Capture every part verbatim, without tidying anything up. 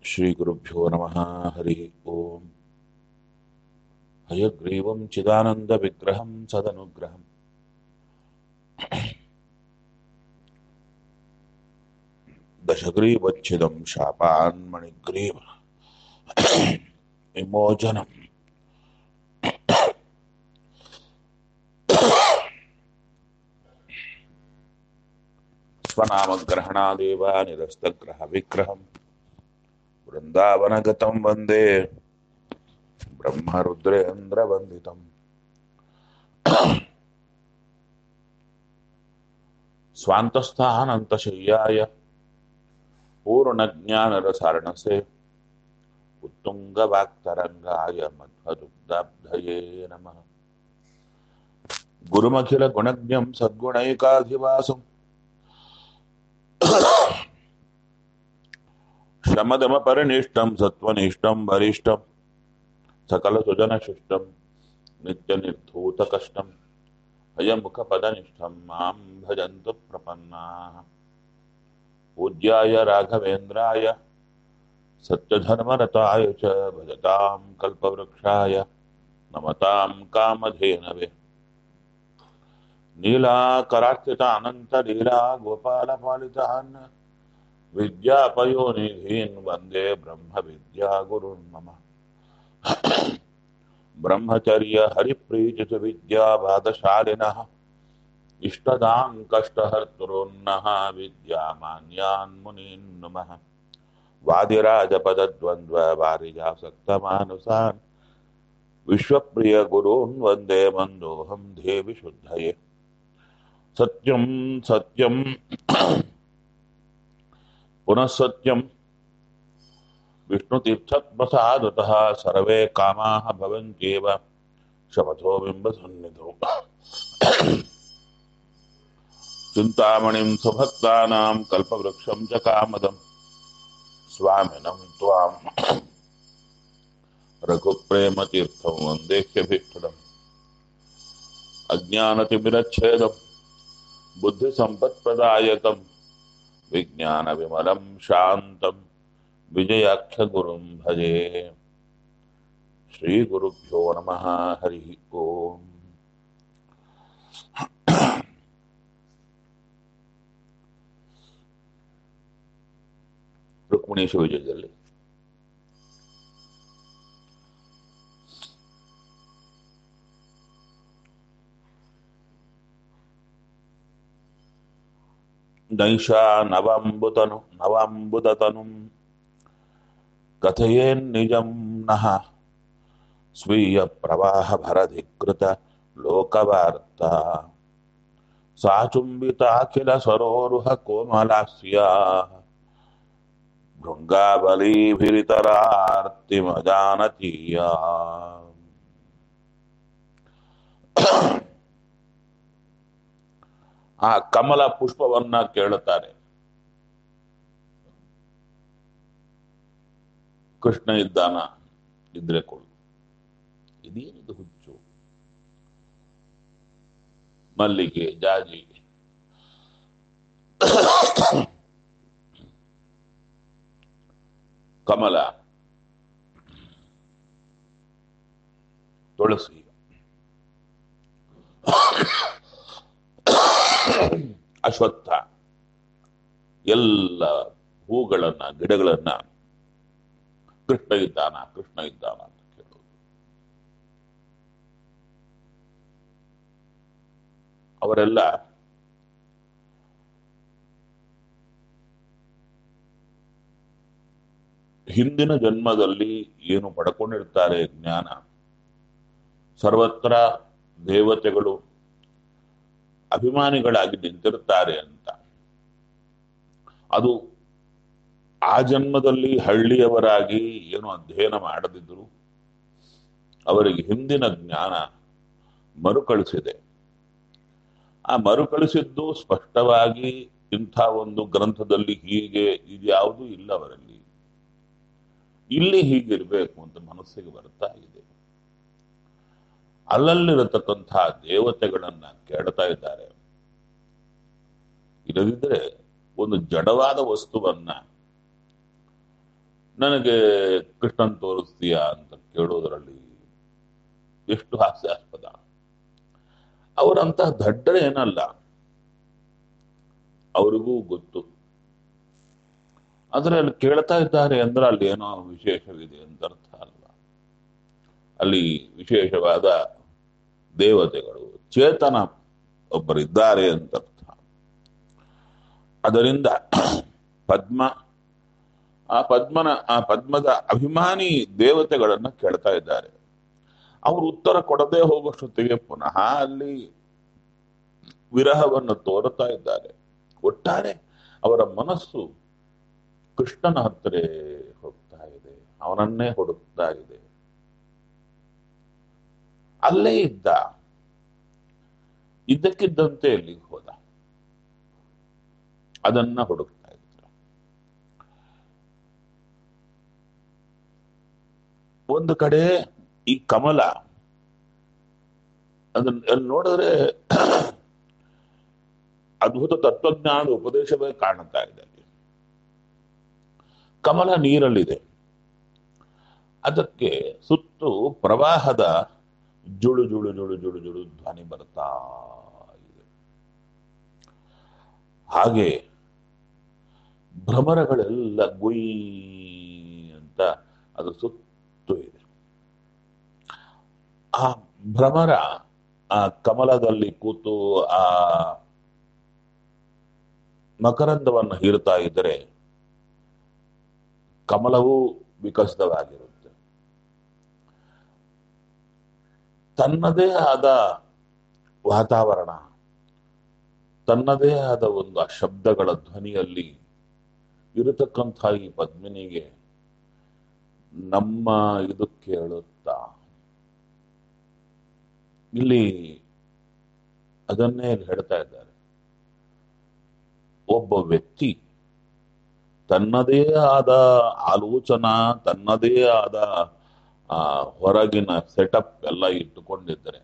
ಶ್ರೀಗುರುಭ್ಯೋ ನಮಃ. ಹರಿ ಓಂ. ಹಯಗ್ರೀವಂ ಚಿದಾನಂದವಿಗ್ರಹಂ ಸದನುಗ್ರಹಂ ದಶಗ್ರೀವಚ್ಛಿದಂ ಶಾಪಾನ್ಮಣಿಗ್ರೀವ ವಿಮೋಚನಂ. ಸ್ವನಾಮಗ್ರಹಣಾದೇವ ನಿರಸ್ತಗ್ರಹ ವಿಗ್ರಹಂ ವೃಂದಾವನಗತಂ ವಂದೇ ಬ್ರಹ್ಮರುದ್ರೇಂದ್ರವಂದಿತಂ. ಸ್ವಾಂತಸ್ಥಾನಂತಶಯ್ಯಾಯ ಪೂರ್ಣಜ್ಞಾನರಸಾರಣಸೆ ಉತ್ತುಂಗವಾಕ್ತರಂಗಾಯ ಮಧ್ವದುಗ್ಧಾಬ್ಧಯೇ ನಮಃ. ಗುರುಮಖಿಲ ಗುಣಜ್ಞಂ ಸದ್ಗುಣೈಕಾಧಿವಾಸಂ ಶಮದಮ ಪರಿನಿಷ್ಠಂ ಸತ್ವನಿಷ್ಠಂ ವರಿಷ್ಠಂ ಸಕಲ ಸುಜನ ಶಿಷ್ಟಂ ನಿತ್ಯ ನಿರ್ಧೂತ ಕಷ್ಟಂ ಅಯಮುಖ ಪದನಿಷ್ಠಂ ಮಾಂ ಭಜಂತು ಪ್ರಪನ್ನಾಃ. ಪೂಜ್ಯಾಯ ರಾಘವೇಂದ್ರಾಯ ಸತ್ಯಧರ್ಮರತಾಯ ಚ ಭಜತಾಂ ಕಲ್ಪವೃಕ್ಷಾಯ ನಮತಾಂ ಕಾಮಧೇನವೇ. ನೀಲಾಕರಾರ್ಚಿತ ಅನಂತ ಲೀಲಾ ಗೋಪಾಲ ಪಾಲಿತಾನ್ ವಿದ್ಯಾಪಯೋನಿಧೀನ್ ವಂದೇ ಬ್ರಹ್ಮ ವಿದ್ಯಾ ಗುರುನ್ ಮಮ. ಬ್ರಹ್ಮಚರ್ಯ ಹರಿಪ್ರೀತಿತ ವಿದ್ಯಾ ಬಾಧಶಾಲಿನಃ ಇಷ್ಟದಾನ್ ಕಷ್ಟಹರ್ತೃನ್ನಃ ವಿದ್ಯಾಮಾನ್ಯಾನ್ ಮುನೀನ್ ನಮಃ. ವಾದಿರಾಜಪದದ್ವಂದ್ವ ವಾರಿಜಾಸಕ್ತಮಾನುಸಾನ್ ವಿಶ್ವಪ್ರಿಯ ಗುರೂನ್ ವಂದೇ ಮಂದೋಹಂ ದೇವಿ ಶುದ್ಧಯೇ. ಸತ್ಯಂ ಸತ್ಯಂ ಪುನಃ ಸತ್ಯಂ ವಿಷ್ಣುತೀರ್ಥಪ್ರಸಾದತಃ ಸರ್ವೇ ಕಾಮಾಃ ಭವಂತ್ಯೇವ ಶಪಥೋ ಬಿಂಬಸನ್ನಿಧೌ. ಚಿಂತಾಮಣಿಂ ಸ್ವಭಕ್ತಾನಾಂ ಕಲ್ಪವೃಕ್ಷಂ ಚ ಕಾಮದಂ ಸ್ವಾಮಿನಂ ತ್ವಾಂ ರಘುಪ್ರೇಮತೀರ್ಥಂ ವಂದೇಹ್ಯಭೀಷ್ಟದಂ. ಅಜ್ಞಾನತಿಮಿರಚ್ಛೇದಂ ಬುದ್ಧಿಸಂಪತ್ಪ್ರದಾಯಕಂ ವಿಜ್ಞಾನವಿಮಲಂ ಶಾಂತಂ ವಿಜಯಾಖ್ಯಗುರುಂ ಭಜೆ. ಶ್ರೀಗುರುಭ್ಯೋ ನಮಃ. ಹರಿ ಓಂ. ರುಕ್ಮಿಣೀಶ ವಿಜಯದಲ್ಲಿ ನೈಷಾ ನವಾಂಬುತನು ನವಾಂಬುದತನು ಕಥಯೇನ್ನಿಜಂ ನಃ ಸ್ವೀಯ ಪ್ರವಾಹ ಭರಧಿಕೃತ ಲೋಕವಾರ್ತಾ. ಸಾ ಚುಂಬಿತಾಖಿಲ ಸರೋರುಹ ಕೋಮಲಾಸ್ಯ ಭೃಂಗಾಬಲೀಭಿರಿತರಾರ್ತಿಮಜಾನತೀಯ. ಆ ಕಮಲ ಪುಷ್ಪವನ್ನ ಕೇಳುತ್ತಾರೆ. ಕೃಷ್ಣ ಇದ್ದಾನ ಇದ್ರೆ ಕೊಡು. ಇದೇನಿದು ಹುಚ್ಚು? ಮಲ್ಲಿಗೆ, ಜಾಜಿ, ಕಮಲ, ತುಳಸಿ, ಅಶ್ವತ್ಥ ಎಲ್ಲ ಹೂಗಳನ್ನ ಗಿಡಗಳನ್ನ ಕೃಷ್ಣ ಇದ್ದಾನ ಕೃಷ್ಣ ಇದ್ದಾನ ಅಂತ ಕೇಳೋದು. ಅವರೆಲ್ಲ ಹಿಂದಿನ ಜನ್ಮದಲ್ಲಿ ಏನು ಪಡ್ಕೊಂಡಿರ್ತಾರೆ ಜ್ಞಾನ, ಸರ್ವತ್ರ ದೇವತೆಗಳು ಅಭಿಮಾನಿಗಳಾಗಿ ನಿಂತಿರ್ತಾರೆ ಅಂತ, ಅದು ಆ ಜನ್ಮದಲ್ಲಿ ಹಳ್ಳಿಯವರಾಗಿ ಏನು ಅಧ್ಯಯನ ಮಾಡದಿದ್ರು ಅವರಿಗೆ ಹಿಂದಿನ ಜ್ಞಾನ ಮರುಕಳಿಸಿದೆ. ಆ ಮರುಕಳಿಸಿದ್ದು ಸ್ಪಷ್ಟವಾಗಿ ಇಂಥ ಒಂದು ಗ್ರಂಥದಲ್ಲಿ ಹೀಗೆ ಇದ್ಯಾವುದೂ ಇಲ್ಲ ಅವರಲ್ಲಿ. ಇಲ್ಲಿ ಹೀಗಿರ್ಬೇಕು ಅಂತ ಮನಸ್ಸಿಗೆ ಬರ್ತಾ ಇದೆ. ಅಲ್ಲಲ್ಲಿರತಕ್ಕಂಥ ದೇವತೆಗಳನ್ನ ಕೇಳ್ತಾ ಇದ್ದಾರೆ. ಇಲ್ಲದಿದ್ರೆ ಒಂದು ಜಡವಾದ ವಸ್ತುವನ್ನ ನನಗೆ ಕೃಷ್ಣನ್ ತೋರಿಸ್ತೀಯಾ ಅಂತ ಕೇಳೋದ್ರಲ್ಲಿ ಎಷ್ಟು ಹಾಸ್ಯಾಸ್ಪದ. ಅವರಂತ ದಡ್ಡರೆ ಏನಲ್ಲ, ಅವರಿಗೂ ಗೊತ್ತು. ಆದ್ರೆ ಅಲ್ಲಿ ಕೇಳ್ತಾ ಇದ್ದಾರೆ ಅಂದ್ರೆ ಅಲ್ಲಿ ಏನೋ ವಿಶೇಷವಿದೆ ಅಂತ ಅರ್ಥ ಅಲ್ಲ. ಅಲ್ಲಿ ವಿಶೇಷವಾದ ದೇವತೆಗಳು, ಚೇತನ ಒಬ್ಬರಿದ್ದಾರೆ ಅಂತ ಅರ್ಥ. ಅದರಿಂದ ಪದ್ಮ, ಆ ಪದ್ಮನ ಆ ಪದ್ಮದ ಅಭಿಮಾನಿ ದೇವತೆಗಳನ್ನ ಕೇಳ್ತಾ ಇದ್ದಾರೆ. ಅವರು ಉತ್ತರ ಕೊಡದೆ ಹೋಗೋಷ್ಟೊತ್ತಿಗೆ ಪುನಃ ಅಲ್ಲಿ ವಿರಹವನ್ನು ತೋರುತ್ತಾ ಇದ್ದಾರೆ. ಒಟ್ಟಾರೆ ಅವರ ಮನಸ್ಸು ಕೃಷ್ಣನ ಹತ್ತಿರ ಹೋಗ್ತಾ ಇದೆ, ಅವನನ್ನೇ ಹುಡುಕ್ತಾ ಇದೆ. ಅಲ್ಲೇ ಇದ್ದ, ಇದ್ದಕ್ಕಿದ್ದಂತೆ ಎಲ್ಲಿಗೆ ಹೋದ, ಅದನ್ನ ಹುಡುಕ್ತಾ ಇದ್ರು. ಒಂದು ಕಡೆ ಈ ಕಮಲ, ಅದನ್ನ ಅಲ್ಲಿ ನೋಡಿದ್ರೆ ಅದ್ಭುತ ತತ್ವಜ್ಞಾನದ ಉಪದೇಶವೇ ಕಾಣುತ್ತಾ ಇದೆ. ಕಮಲ ನೀರಲ್ಲಿದೆ, ಅದಕ್ಕೆ ಸುತ್ತು ಪ್ರವಾಹದ ಜುಳು ಜುಳು ಜುಳು ಜುಳು ಜುಳು ಧ್ವನಿ ಬರ್ತಾ ಇದೆ. ಹಾಗೆ ಭ್ರಮರಗಳೆಲ್ಲ ಗುಯ್ ಅಂತ ಅದು ಸುತ್ತು ಇದೆ. ಆ ಭ್ರಮರ ಆ ಕಮಲದಲ್ಲಿ ಕೂತು ಆ ಮಕರಂದವನ್ನು ಹೀರ್ತಾ ಇದ್ದರೆ ಕಮಲವೂ ವಿಕಸಿತವಾಗಿರುತ್ತೆ. ತನ್ನದೇ ಆದ ವಾತಾವರಣ, ತನ್ನದೇ ಆದ ಒಂದು ಆ ಶಬ್ದಗಳ ಧ್ವನಿಯಲ್ಲಿ ಇರತಕ್ಕಂಥ ಈ ಪದ್ಮಿನಿಗೆ ನಮ್ಮ ಇದು ಕೇಳುತ್ತಾ, ಇಲ್ಲಿ ಅದನ್ನೇ ಹೇಳ್ತಾ ಇದ್ದಾರೆ. ಒಬ್ಬ ವ್ಯಕ್ತಿ ತನ್ನದೇ ಆದ ಆಲೋಚನಾ, ತನ್ನದೇ ಆದ ಆ ಹೊರಗಿನ ಸೆಟಪ್ ಎಲ್ಲ ಇಟ್ಟುಕೊಂಡಿದ್ದರೆ,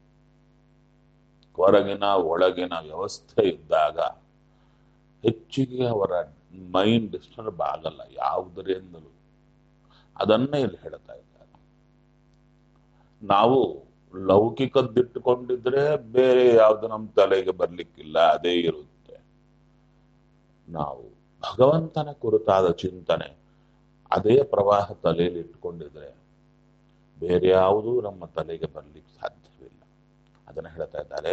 ಹೊರಗಿನ ಒಳಗಿನ ವ್ಯವಸ್ಥೆ ಇದ್ದಾಗ ಹೆಚ್ಚಿಗೆ ಅವರ ಮೈಂಡ್ ಡಿಸ್ಟರ್ಬ್ ಆಗಲ್ಲ ಯಾವುದರಿಂದಲೂ. ಅದನ್ನೇ ಇಲ್ಲಿ ಹೇಳ್ತಾ ಇದ್ದಾರೆ. ನಾವು ಲೌಕಿಕದ್ದಿಟ್ಟುಕೊಂಡಿದ್ರೆ ಬೇರೆ ಯಾವ್ದು ನಮ್ಮ ತಲೆಗೆ ಬರ್ಲಿಕ್ಕಿಲ್ಲ, ಅದೇ ಇರುತ್ತೆ. ನಾವು ಭಗವಂತನ ಕುರಿತಾದ ಚಿಂತನೆ, ಅದೇ ಪ್ರವಾಹ ತಲೆಯಲ್ಲಿ ಇಟ್ಕೊಂಡಿದ್ರೆ ಬೇರೆ ಯಾವುದೂ ನಮ್ಮ ತಲೆಗೆ ಬರ್ಲಿಕ್ಕೆ ಸಾಧ್ಯವಿಲ್ಲ. ಅದನ್ನ ಹೇಳ್ತಾ ಇದ್ದಾರೆ.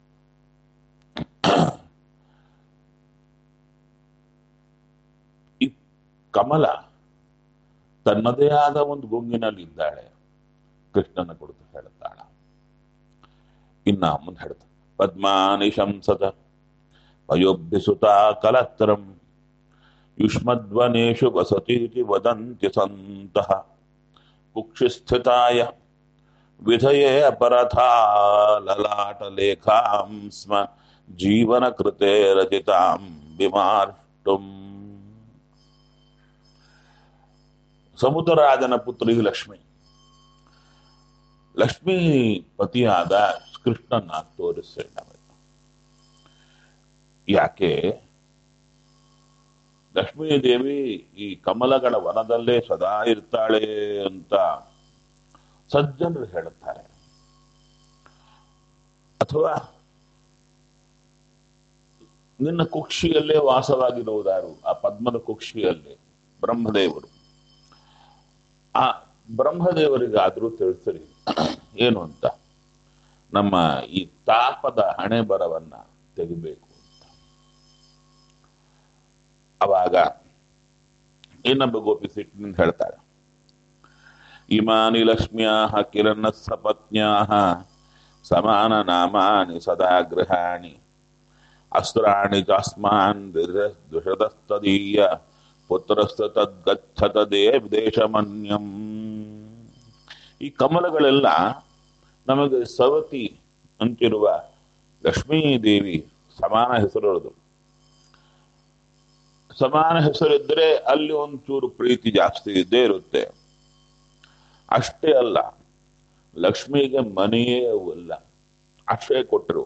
ಈ ಕಮಲ ತನ್ನದೇ ಆದ ಒಂದು ಗುಂಗಿನಲ್ಲಿ ಇದ್ದಾಳೆ, ಕೃಷ್ಣನ ಕುರಿತು ಹೇಳ್ತಾಳ. ಇನ್ನ ಮುಂದೆ ಹೇಳ್ತಾಳೆ, ಪದ್ಮಾನಿ ಶಂಸದ ಪಯೋಭ್ಯಸುತ ಕಲತ್ರಂ ಯುಷ್ಮದ್ವನೇಶು ವಸತೀತಿ ವದಂತಿ ಸಂತಃ ಕುಕ್ಷಿಸ್ಥಿತಾಯ ವಿಧಯೇ ಅಪರಥಾ ಲಲಾಟ ಲೇಖಾಂ ಸ್ಮ ಜೀವನ ಕೃತೆ ರಚಿತಾಂ ಬಿಮಾರ್ಷ್ಟುಂ. ಸಮುದ್ರರಾಜನ ಪುತ್ರಿ ಲಕ್ಷ್ಮಿ, ಲಕ್ಷ್ಮೀ ಪತಿಯಾದ ಕೃಷ್ಣನ ತೋರಿಸಿದ. ಯಾಕೆ ಲಕ್ಷ್ಮೀದೇವಿ ಈ ಕಮಲಗಳ ವನದಲ್ಲೇ ಸದಾ ಇರ್ತಾಳೆ ಅಂತ ಸಜ್ಜನರು ಹೇಳುತ್ತಾರೆ. ಅಥವಾ ನಿನ್ನ ಕುಕ್ಷಿಯಲ್ಲೇ ವಾಸವಾಗಿರುವುದಾರು, ಆ ಪದ್ಮದ ಕುಕ್ಷಿಯಲ್ಲೇ ಬ್ರಹ್ಮದೇವರು. ಆ ಬ್ರಹ್ಮದೇವರಿಗಾದ್ರೂ ತಿಳಿಸಿರಿ ಏನು ಅಂತ, ನಮ್ಮ ಈ ತಾಪದ ಹಣೆ ಬರವನ್ನ ತೆಗಿಬೇಕು ಅಂತ. ಅವಾಗ ಇನ್ನೊಬ್ಬ ಗೋಪಿ ಸಿಟ್ಟಿನಿಂದ ಹೇಳ್ತಾಳೆ, ಇಮಾನಿ ಲಕ್ಷ್ಮ್ಯಾಹ ಕಿರಣ ಸಪತ್ನ್ಯಾಹ ಸಮಾನ ನಾಮಾನಿ ಸದಾ ಗೃಹಾಣಿ ಅಸ್ತ್ರಾಣಿ ಚಾಸ್ಮಾನ್ ದುಷದಸ್ತದೀಯ ಪುತ್ರಸ್ತ ತದ್ಗಚ್ಚತ ದೇಶಮನ್ಯಂ. ಈ ಕಮಲಗಳೆಲ್ಲ ನಮಗೆ ಸವತಿ ಅಂತಿರುವ ಲಕ್ಷ್ಮೀದೇವಿ ಸಮಾನ ಹೆಸರುള്ളത്. ಸಮಾನ ಹೆಸರಿದ್ರೆ ಅಲ್ಲಿ ಒಂಚೂರು ಪ್ರೀತಿ ಜಾಸ್ತಿ ಇದ್ದೇ ಇರುತ್ತೆ. ಅಷ್ಟೇ ಅಲ್ಲ, ಲಕ್ಷ್ಮಿಗೆ ಮನೆಯೇ ಅಲ್ಲ, ಆಶ್ರಯ ಕೊಟ್ಟರು.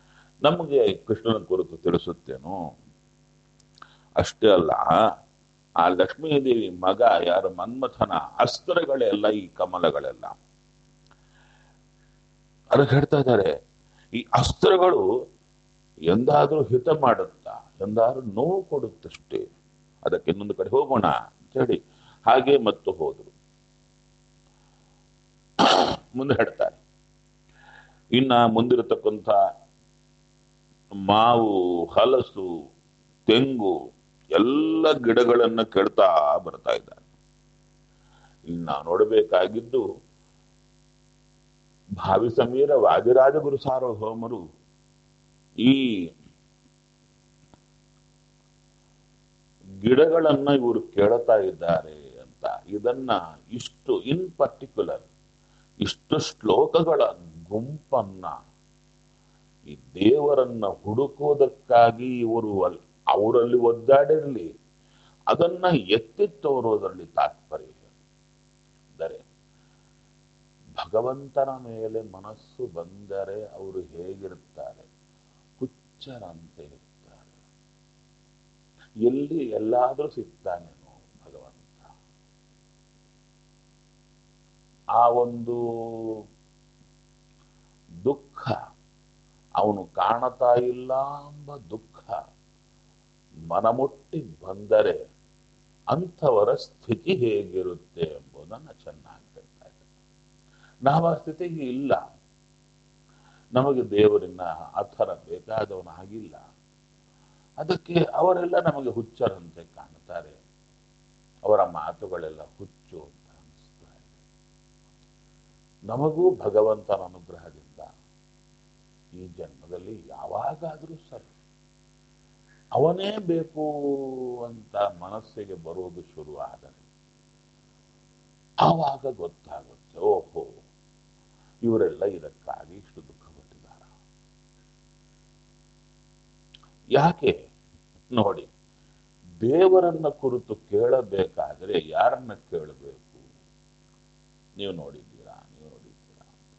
ನಮಗೆ ಕೃಷ್ಣನ ಕುರಿತು ತಿಳಿಸುತ್ತೇನೋ. ಅಷ್ಟೇ ಅಲ್ಲ, ಆ ಲಕ್ಷ್ಮೀದೇವಿ ಮಗ ಯಾರು ಮನ್ಮಥನ ಅಸ್ತ್ರಗಳೆಲ್ಲ ಈ ಕಮಲಗಳೆಲ್ಲ. ಅದಕ್ಕೆ ಹೇಳ್ತಾ ಇದ್ದಾರೆ, ಈ ಅಸ್ತ್ರಗಳು ಎಂದಾದ್ರೂ ಹಿತ ಮಾಡುತ್ತಾ, ಎಂದಾದ್ರೂ ನೋವು ಕೊಡುತ್ತಷ್ಟೇ. ಅದಕ್ಕೆ ಇನ್ನೊಂದು ಕಡೆ ಹೋಗೋಣ ಅಂತ ಹೇಳಿ ಹಾಗೆ ಮತ್ತು ಹೋದ್ರು. ಮುಂದೆ ಹೇಳ್ತಾರೆ, ಇನ್ನ ಮುಂದಿರತಕ್ಕಂಥ ಮಾವು, ಹಲಸು, ತೆಂಗು ಎಲ್ಲ ಗಿಡಗಳನ್ನ ಕೆಡ್ತಾ ಬರ್ತಾ ಇದ್ದಾನೆ. ಇನ್ನ ನೋಡಬೇಕಾಗಿದ್ದು ಭಾವಿ ಸಮೀರ ವಾದಿರಾಜ ಗುರು ಸಾರ್ವಭೌಮರು ಈ ಗಿಡಗಳನ್ನ ಇವರು ಕೇಳ್ತಾ ಇದ್ದಾರೆ ಅಂತ. ಇದನ್ನ ಇಷ್ಟು ಇನ್ ಪರ್ಟಿಕ್ಯುಲರ್ ಇಷ್ಟು ಶ್ಲೋಕಗಳ ಗುಂಪನ್ನ ಈ ದೇವರನ್ನ ಹುಡುಕೋದಕ್ಕಾಗಿ ಇವರು ಅಲ್ ಅವರಲ್ಲಿ ಒದ್ದಾಡಿರಲಿ, ಅದನ್ನ ಎತ್ತಿ ತೋರೋದರಲ್ಲಿ ತಾತ್ಪರ್ಯ. ಅಂದರೆ ಭಗವಂತನ ಮೇಲೆ ಮನಸ್ಸು ಬಂದರೆ ಅವರು ಹೇಗಿರುತ್ತಾರೆ? ಹುಚ್ಚರಂತೆ ಇರ್ತಾರೆ. ಎಲ್ಲಿ ಎಲ್ಲಾದ್ರೂ ಸಿಗ್ತಾನೇನೋ ಭಗವಂತ. ಆ ಒಂದು ದುಃಖ, ಅವನು ಕಾಣತಾ ಇಲ್ಲ ಎಂಬ ದುಃಖ ಮನಮುಟ್ಟಿ ಬಂದರೆ ಅಂಥವರ ಸ್ಥಿತಿ ಹೇಗಿರುತ್ತೆ ಎಂಬುದನ್ನು ಚೆನ್ನಾಗಿ ಹೇಳ್ತಾ ಇದ್ದಾರೆ. ನಾವು ಆ ಸ್ಥಿತಿಗೆ ಇಲ್ಲ. ನಮಗೆ ದೇವರನ್ನ ಆ ಥರ ಬೇಕಾದವನಾಗಿಲ್ಲ. ಅದಕ್ಕೆ ಅವರೆಲ್ಲ ನಮಗೆ ಹುಚ್ಚರಂತೆ ಕಾಣ್ತಾರೆ. ಅವರ ಮಾತುಗಳೆಲ್ಲ ಹುಚ್ಚು ಅಂತ ಅನಿಸ್ತಾ ಇದೆ. ನಮಗೂ ಭಗವಂತನ ಅನುಗ್ರಹದಿಂದ ಈ ಜನ್ಮದಲ್ಲಿ ಯಾವಾಗಾದರೂ ಸರಿ ಅವನೇ ಬೇಕು ಅಂತ ಮನಸ್ಸಿಗೆ ಬರುವುದು ಶುರುವಾದರೆ ಆವಾಗ ಗೊತ್ತಾಗುತ್ತೆ, ಓಹೋ ಇವರೆಲ್ಲ ಇದಕ್ಕಾಗಿ ಇಷ್ಟು ದುಃಖ ಪಟ್ಟಿದ್ದಾರ. ಯಾಕೆ ನೋಡಿ, ದೇವರನ್ನ ಕುರಿತು ಕೇಳಬೇಕಾದ್ರೆ ಯಾರನ್ನ ಕೇಳಬೇಕು? ನೀವು ನೋಡಿದ್ದೀರಾ? ನೀವು ನೋಡಿದ್ದೀರಾ ಅಂತ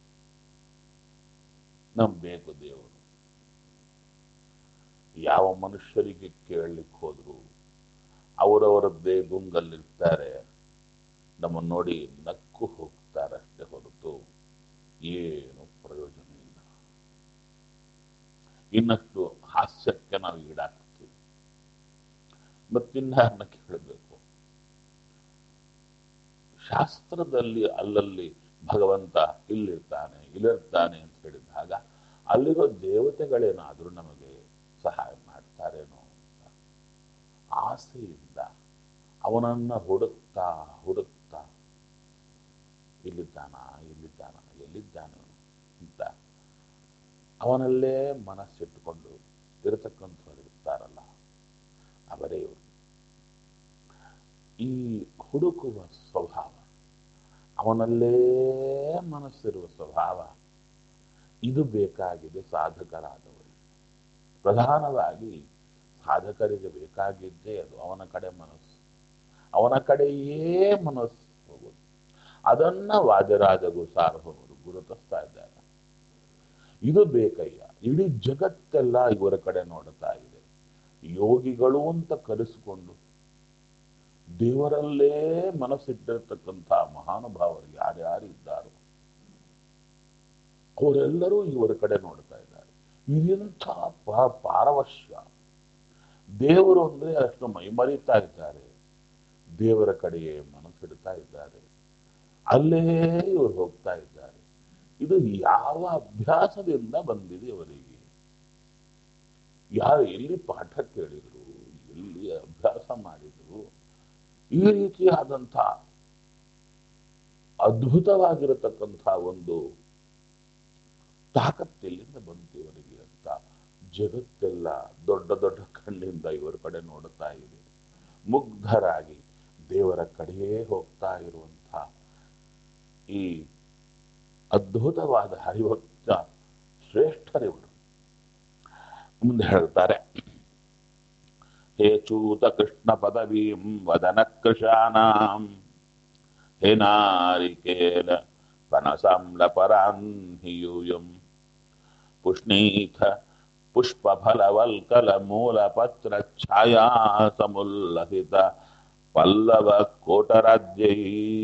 ನಂಬೇಕು ದೇವರು. ಯಾವ ಮನುಷ್ಯರಿಗೆ ಕೇಳಲಿಕ್ಕೆ ಹೋದ್ರು ಅವರವರದ್ದೇ ಗುಂಗಲ್ಲಿರ್ತಾರೆ. ನಮ್ಮನ್ನು ನೋಡಿ ನಕ್ಕು ಹೋಗ್ತಾರಷ್ಟೇ ಹೊರತು ಏನು ಪ್ರಯೋಜನ ಇಲ್ಲ. ಇನ್ನಷ್ಟು ಹಾಸ್ಯಕ್ಕೆ ನಾವು ಈಡಾಗ್ತೀವಿ. ಮತ್ತಿನ್ಯಾರನ್ನ ಕೇಳಬೇಕು? ಶಾಸ್ತ್ರದಲ್ಲಿ ಅಲ್ಲಲ್ಲಿ ಭಗವಂತ ಇಲ್ಲಿರ್ತಾನೆ ಇಲ್ಲಿರ್ತಾನೆ ಅಂತ ಹೇಳಿದಾಗ ಅಲ್ಲಿರೋ ದೇವತೆಗಳೇನಾದ್ರೂ ನಮಗೆ ಸಹಾಯ ಮಾಡ್ತಾರೇನೋ ಅಂತ ಆಸೆಯಿಂದ ಅವನನ್ನ ಹುಡುಕ್ತಾ ಹುಡುಕ್ತಾ ಇಲ್ಲಿದ್ದಾನ ಇಲ್ಲಿದ್ದಾನ ಎಲ್ಲಿದ್ದಾನೆ ಅಂತ ಅವನಲ್ಲೇ ಮನಸ್ಸಿಟ್ಟುಕೊಂಡು ಇರತಕ್ಕಂಥವ್ರು ಇರ್ತಾರಲ್ಲ, ಅವರೇ ಇವರು. ಈ ಹುಡುಕುವ ಸ್ವಭಾವ, ಅವನಲ್ಲೇ ಮನಸ್ಸಿರುವ ಸ್ವಭಾವ, ಇದು ಬೇಕಾಗಿದೆ ಸಾಧಕರಾದವರು. ಪ್ರಧಾನವಾಗಿ ಸಾಧಕರಿಗೆ ಬೇಕಾಗಿದ್ದೇ ಅದು. ಅವನ ಕಡೆ ಮನಸ್ಸು, ಅವನ ಕಡೆಯೇ ಮನಸ್ಸು ಹೋಗುದು. ಅದನ್ನ ವಾದಿರಾಜ ಸಾರ್ವಭೌಮರು ಗುರುತಿಸ್ತಾ ಇದ್ದಾರೆ. ಇದು ಬೇಕಯ್ಯ. ಇಡೀ ಜಗತ್ತೆಲ್ಲ ಇವರ ಕಡೆ ನೋಡ್ತಾ ಇದೆ. ಯೋಗಿಗಳು ಅಂತ ಕರೆಸಿಕೊಂಡು ದೇವರಲ್ಲೇ ಮನಸ್ಸಿಟ್ಟಿರ್ತಕ್ಕಂಥ ಮಹಾನುಭಾವರು ಯಾರ್ಯಾರು ಇದ್ದಾರೋ ಅವರೆಲ್ಲರೂ ಇವರ ಕಡೆ ನೋಡ್ತಾ ಇದ್ದಾರೆ. ಇದೆಂಥ ಪಾರವಶ್ಯ! ದೇವರು ಅಂದ್ರೆ ಅಷ್ಟು ಮೈಮರಿತಾ ಇದ್ದಾರೆ, ದೇವರ ಕಡೆಯೇ ಮನಸ್ಸಿಡ್ತಾ ಇದ್ದಾರೆ, ಅಲ್ಲೇ ಇವರು ಹೋಗ್ತಾ ಇದ್ದಾರೆ. ಇದು ಯಾವ ಅಭ್ಯಾಸದಿಂದ ಬಂದಿದೆ ಅವರಿಗೆ? ಯಾರು ಎಲ್ಲಿ ಪಾಠ ಕೇಳಿದ್ರು, ಎಲ್ಲಿ ಅಭ್ಯಾಸ ಮಾಡಿದ್ರು? ಈ ರೀತಿಯಾದಂಥ ಅದ್ಭುತವಾಗಿರತಕ್ಕಂಥ ಒಂದು ತಾಕತ್ತೆಲ್ಲಿಂದ ಬಂತು ಇವರಿಗೆ ಅಂತ ಜಗತ್ತೆಲ್ಲ ದೊಡ್ಡ ದೊಡ್ಡ ಕಣ್ಣಿಂದ ಇವರ ಕಡೆ ನೋಡುತ್ತಾ ಇದೆ. ಮುಗ್ಧರಾಗಿ ದೇವರ ಕಡೆಯೇ ಹೋಗ್ತಾ ಇರುವಂಥ ಈ ಅದ್ಭುತವಾದ ಹರಿಭಕ್ತ ಶ್ರೇಷ್ಠರಿವರು. ಮುಂದೆ ಹೇಳ್ತಾರೆ, ಹೇ ಚೂತ ಕೃಷ್ಣ ಪದವೀಂ ವದನ ಕೃಶಾನಾಂ ಹೇ ನಾರಿಕೇಲ ಪನಸಂಲ ಪರಾನ್ಹಿಯೂಯಂ ಪುಷ್ಣೀಥ ಪುಷ್ಪ ಫಲವಲ್ಕಲ ಮೂಲ ಪತ್ರ ಛಾಯಾ ಸಮುಲ್ಲಸಿತ ಪಲ್ಲವ ಕೋಟರಾಜ್ಯೈ.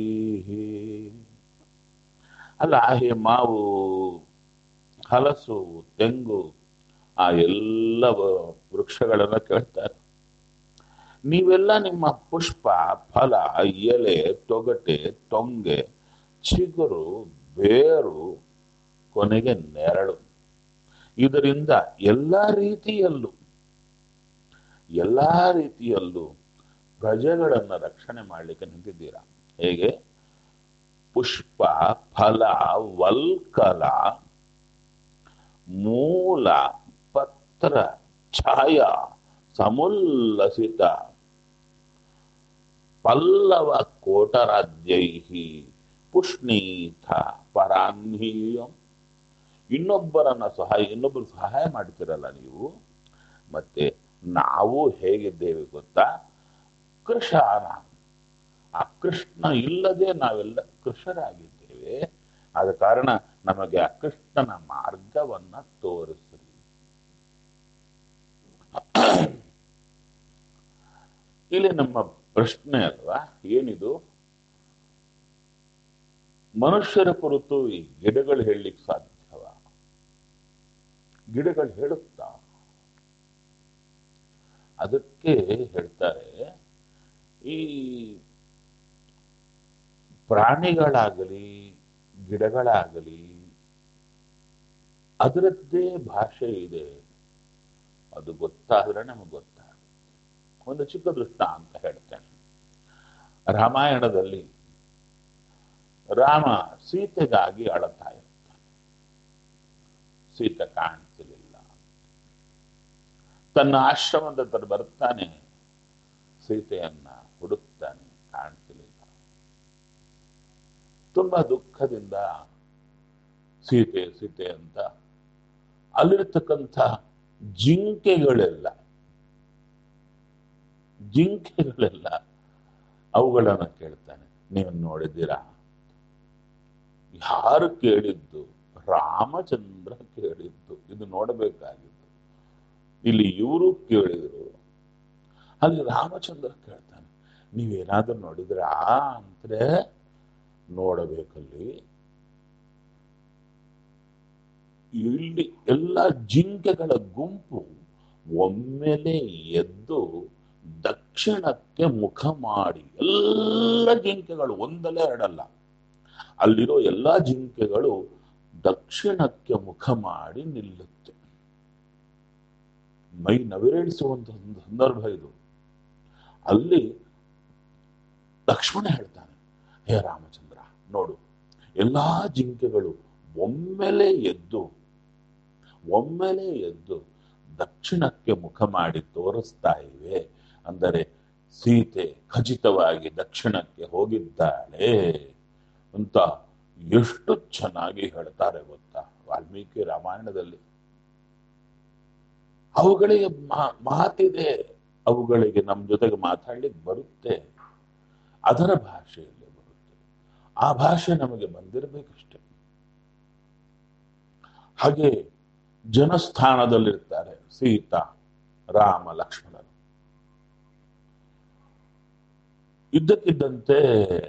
ಅಲ್ಲ ಈ ಮಾವು, ಹಲಸು, ತೆಂಗು, ಆ ಎಲ್ಲ ವೃಕ್ಷಗಳೆಲ್ಲ ಕೇಳ್ತಾರೆ, ನೀವೆಲ್ಲ ನಿಮ್ಮ ಪುಷ್ಪ, ಫಲ, ಎಲೆ, ತೊಗಟೆ, ಟೊಂಗೆ, ಚಿಗುರು, ಬೇರು, ಕೊನೆಗೆ ನೆರಳು, ಇದರಿಂದ ಎಲ್ಲಾ ರೀತಿಯಲ್ಲೂ ಎಲ್ಲಾ ರೀತಿಯಲ್ಲೂ ಪ್ರಜೆಗಳನ್ನ ರಕ್ಷಣೆ ಮಾಡಲಿಕ್ಕೆ ನಿಂತಿದ್ದೀರಾ. ಹೇಗೆ? ಪುಷ್ಪ, ಫಲ, ವಲ್ಕಲ, ಮೂಲ, ಪತ್ರ, ಛಾಯಾ, ಸಮುಲ್ಲಸಿತ, ಪಲ್ಲವ ಕೋಟರಾಜ್ಯೈ ಪುಷ್ಣೀಥ ಪರಾಹ್ನೀಯಂ. ಇನ್ನೊಬ್ಬರನ್ನ ಸಹಾಯ ಇನ್ನೊಬ್ಬರು ಸಹಾಯ ಮಾಡ್ತಿರಲ್ಲ ನೀವು. ಮತ್ತೆ ನಾವು ಹೇಗಿದ್ದೇವೆ ಗೊತ್ತಾ? ಕೃಷಾನ. ಆ ಕೃಷ್ಣ ಇಲ್ಲದೆ ನಾವೆಲ್ಲ ಕೃಷರಾಗಿದ್ದೇವೆ. ಆದ ಕಾರಣ ನಮಗೆ ಆ ಕೃಷ್ಣನ ಮಾರ್ಗವನ್ನ ತೋರಿಸ್ರಿ. ಇಲ್ಲಿ ನಮ್ಮ ಪ್ರಶ್ನೆ ಅಲ್ವಾ, ಏನಿದು? ಮನುಷ್ಯರ ಕುರಿತು ಈ ಗಿಡಗಳು ಹೇಳಲಿಕ್ಕೆ ಸಾಧ್ಯವ? ಗಿಡಗಳು ಹೇಳುತ್ತಾ? ಅದಕ್ಕೆ ಹೇಳ್ತಾರೆ, ಈ ಪ್ರಾಣಿಗಳಾಗಲಿ ಗಿಡಗಳಾಗಲಿ ಅದರದ್ದೇ ಭಾಷೆ ಇದೆ. ಅದು ಗೊತ್ತಾದ್ರೆ ನಮಗೆ ಗೊತ್ತಾಗುತ್ತೆ. ಒಂದು ಚಿಕ್ಕ ದೃಷ್ಟ ಅಂತ ಹೇಳ್ತೇನೆ. ರಾಮಾಯಣದಲ್ಲಿ ರಾಮ ಸೀತೆಗಾಗಿ ಅಳತಾ ಇರ್ತಾನೆ. ಸೀತೆ ಕಾಣಿಸಲಿಲ್ಲ. ತನ್ನ ಆಶ್ರಮದ ಹತ್ರ ಬರ್ತಾನೆ, ಸೀತೆಯನ್ನ ಹುಡುಕ್ತಾನೆ, ಕಾಣಿಸಲಿಲ್ಲ. ತುಂಬಾ ದುಃಖದಿಂದ ಸೀತೆ ಸೀತೆ ಅಂತ ಅಲ್ಲಿರ್ತಕ್ಕಂಥ ಜಿಂಕೆಗಳೆಲ್ಲ ಜಿಂಕೆಗಳೆಲ್ಲ ಅವುಗಳನ್ನ ಕೇಳ್ತಾನೆ, ನೀವು ನೋಡಿದ್ದೀರಾ? ಯಾರು ಕೇಳಿದ್ದು? ರಾಮಚಂದ್ರ ಕೇಳಿದ್ದು. ಇದು ನೋಡಬೇಕಾಗಿದ್ದು. ಇಲ್ಲಿ ಇವರು ಕೇಳಿದ್ರು, ಅಲ್ಲಿ ರಾಮಚಂದ್ರ ಕೇಳ್ತಾನೆ, ನೀವೇನಾದ್ರೂ ನೋಡಿದ್ರಾ ಅಂದ್ರೆ ನೋಡಬೇಕಲ್ಲಿ. ಇಲ್ಲಿ ಎಲ್ಲ ಜಿಂಕೆಗಳ ಗುಂಪು ಒಮ್ಮೆಲೆ ಎದ್ದು ದಕ್ಷಿಣಕ್ಕೆ ಮುಖ ಮಾಡಿ, ಎಲ್ಲ ಜಿಂಕೆಗಳು ಒಂದಲ್ಲೇ ಎರಡಲ್ಲ, ಅಲ್ಲಿರೋ ಎಲ್ಲಾ ಜಿಂಕೆಗಳು ದಕ್ಷಿಣಕ್ಕೆ ಮುಖ ಮಾಡಿ ನಿಲ್ಲುತ್ತೆ. ಮೈ ನವಿರೇಳಿಸುವಂತ ಒಂದು ಸಂದರ್ಭ ಇದು. ಅಲ್ಲಿ ಲಕ್ಷ್ಮಣ ಹೇಳ್ತಾನೆ, ಹೇ ರಾಮಚಂದ್ರ ನೋಡು, ಎಲ್ಲಾ ಜಿಂಕೆಗಳು ಒಮ್ಮೆಲೆ ಎದ್ದು ಒಮ್ಮೆಲೆ ಎದ್ದು ದಕ್ಷಿಣಕ್ಕೆ ಮುಖ ಮಾಡಿ ತೋರಿಸ್ತಾ ಇವೆ. ಅಂದರೆ ಸೀತೆ ಖಚಿತವಾಗಿ ದಕ್ಷಿಣಕ್ಕೆ ಹೋಗಿದ್ದಾಳೆ ಅಂತ ಎಷ್ಟು ಚೆನ್ನಾಗಿ ಹೇಳ್ತಾರೆ ಗೊತ್ತಾ ವಾಲ್ಮೀಕಿ ರಾಮಾಯಣದಲ್ಲಿ. ಅವುಗಳಿಗೆ ಮಾತಿದೆ, ಅವುಗಳಿಗೆ ನಮ್ಮ ಜೊತೆಗೆ ಮಾತಾಡ್ಲಿಕ್ಕೆ ಬರುತ್ತೆ, ಅದರ ಭಾಷೆಯಲ್ಲಿ ಬರುತ್ತೆ. ಆ ಭಾಷೆ ನಮಗೆ ಬಂದಿರಬೇಕಷ್ಟೆ. ಹಾಗೆ ಜನಸ್ಥಾನದಲ್ಲಿರ್ತಾರೆ ಸೀತಾ, ರಾಮ, ಲಕ್ಷ್ಮಣರು. ಇದ್ದಕ್ಕಿದ್ದಂತೆ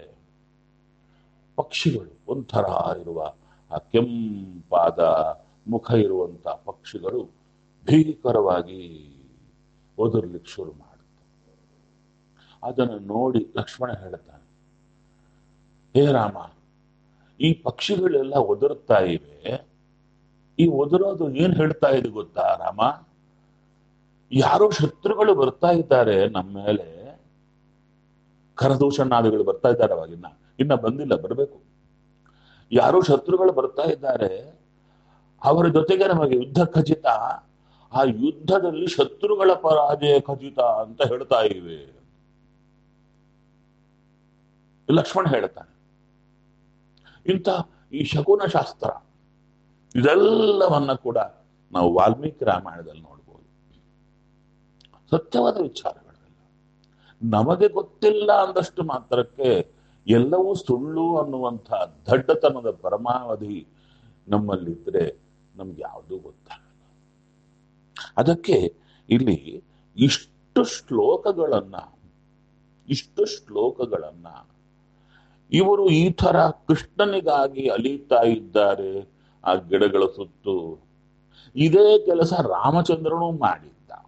ಪಕ್ಷಿಗಳು, ಒಂಥರ ಇರುವ ಆ ಕೆಂಪಾದ ಮುಖ ಇರುವಂತ ಪಕ್ಷಿಗಳು ಭೀಕರವಾಗಿ ಒದರ್ಲಿಕ್ಕೆ ಶುರು ಮಾಡುತ್ತೆ. ಅದನ್ನು ನೋಡಿ ಲಕ್ಷ್ಮಣ ಹೇಳ್ತಾನೆ, ಹೇ ರಾಮ, ಈ ಪಕ್ಷಿಗಳೆಲ್ಲ ಒದರ್ತಾ ಇವೆ, ಈ ಒದರೋದು ಏನ್ ಹೇಳ್ತಾ ಇದೆ ಗೊತ್ತಾ ರಾಮ? ಯಾರೋ ಶತ್ರುಗಳು ಬರ್ತಾ ಇದ್ದಾರೆ ನಮ್ಮ ಮೇಲೆ, ಖರದೂಷಣಾದಿಗಳು ಬರ್ತಾ ಇದ್ದಾರೆ. ಅವಾಗಿನ್ನ ಇನ್ನ ಬಂದಿಲ್ಲ, ಬರಬೇಕು. ಯಾರೋ ಶತ್ರುಗಳು ಬರ್ತಾ ಇದ್ದಾರೆ, ಅವರ ಜೊತೆಗೆ ನಮಗೆ ಯುದ್ಧ ಖಚಿತ, ಆ ಯುದ್ಧದಲ್ಲಿ ಶತ್ರುಗಳ ಪರಾಜಯ ಖಚಿತ ಅಂತ ಹೇಳ್ತಾ ಇವೆ. ಲಕ್ಷ್ಮಣ ಹೇಳ್ತಾನೆ, ಇಂಥ ಈ ಶಕುನ ಶಾಸ್ತ್ರ ಇದೆಲ್ಲವನ್ನ ಕೂಡ ನಾವು ವಾಲ್ಮೀಕಿ ರಾಮಾಯಣದಲ್ಲಿ ನೋಡ್ಬೋದು. ಸತ್ಯವಾದ ವಿಚಾರಗಳೆಲ್ಲ ನಮಗೆ ಗೊತ್ತಿಲ್ಲ ಅಂದಷ್ಟು ಮಾತ್ರಕ್ಕೆ ಎಲ್ಲವೂ ಸುಳ್ಳು ಅನ್ನುವಂಥ ದಡ್ಡತನದ ಪರಮಾವಧಿ ನಮ್ಮಲ್ಲಿದ್ರೆ ನಮ್ಗೆ ಯಾವುದೂ ಗೊತ್ತಾಗಲ್ಲ. ಅದಕ್ಕೆ ಇಲ್ಲಿ ಇಷ್ಟು ಶ್ಲೋಕಗಳನ್ನ ಇಷ್ಟು ಶ್ಲೋಕಗಳನ್ನ ಇವರು ಈ ತರ ಕೃಷ್ಣನಿಗಾಗಿ ಅಲೀತಾ ಇದ್ದಾರೆ ಆ ಗಿಡಗಳ ಸುತ್ತು. ಇದೇ ಕೆಲಸ ರಾಮಚಂದ್ರನು ಮಾಡಿದ್ದ.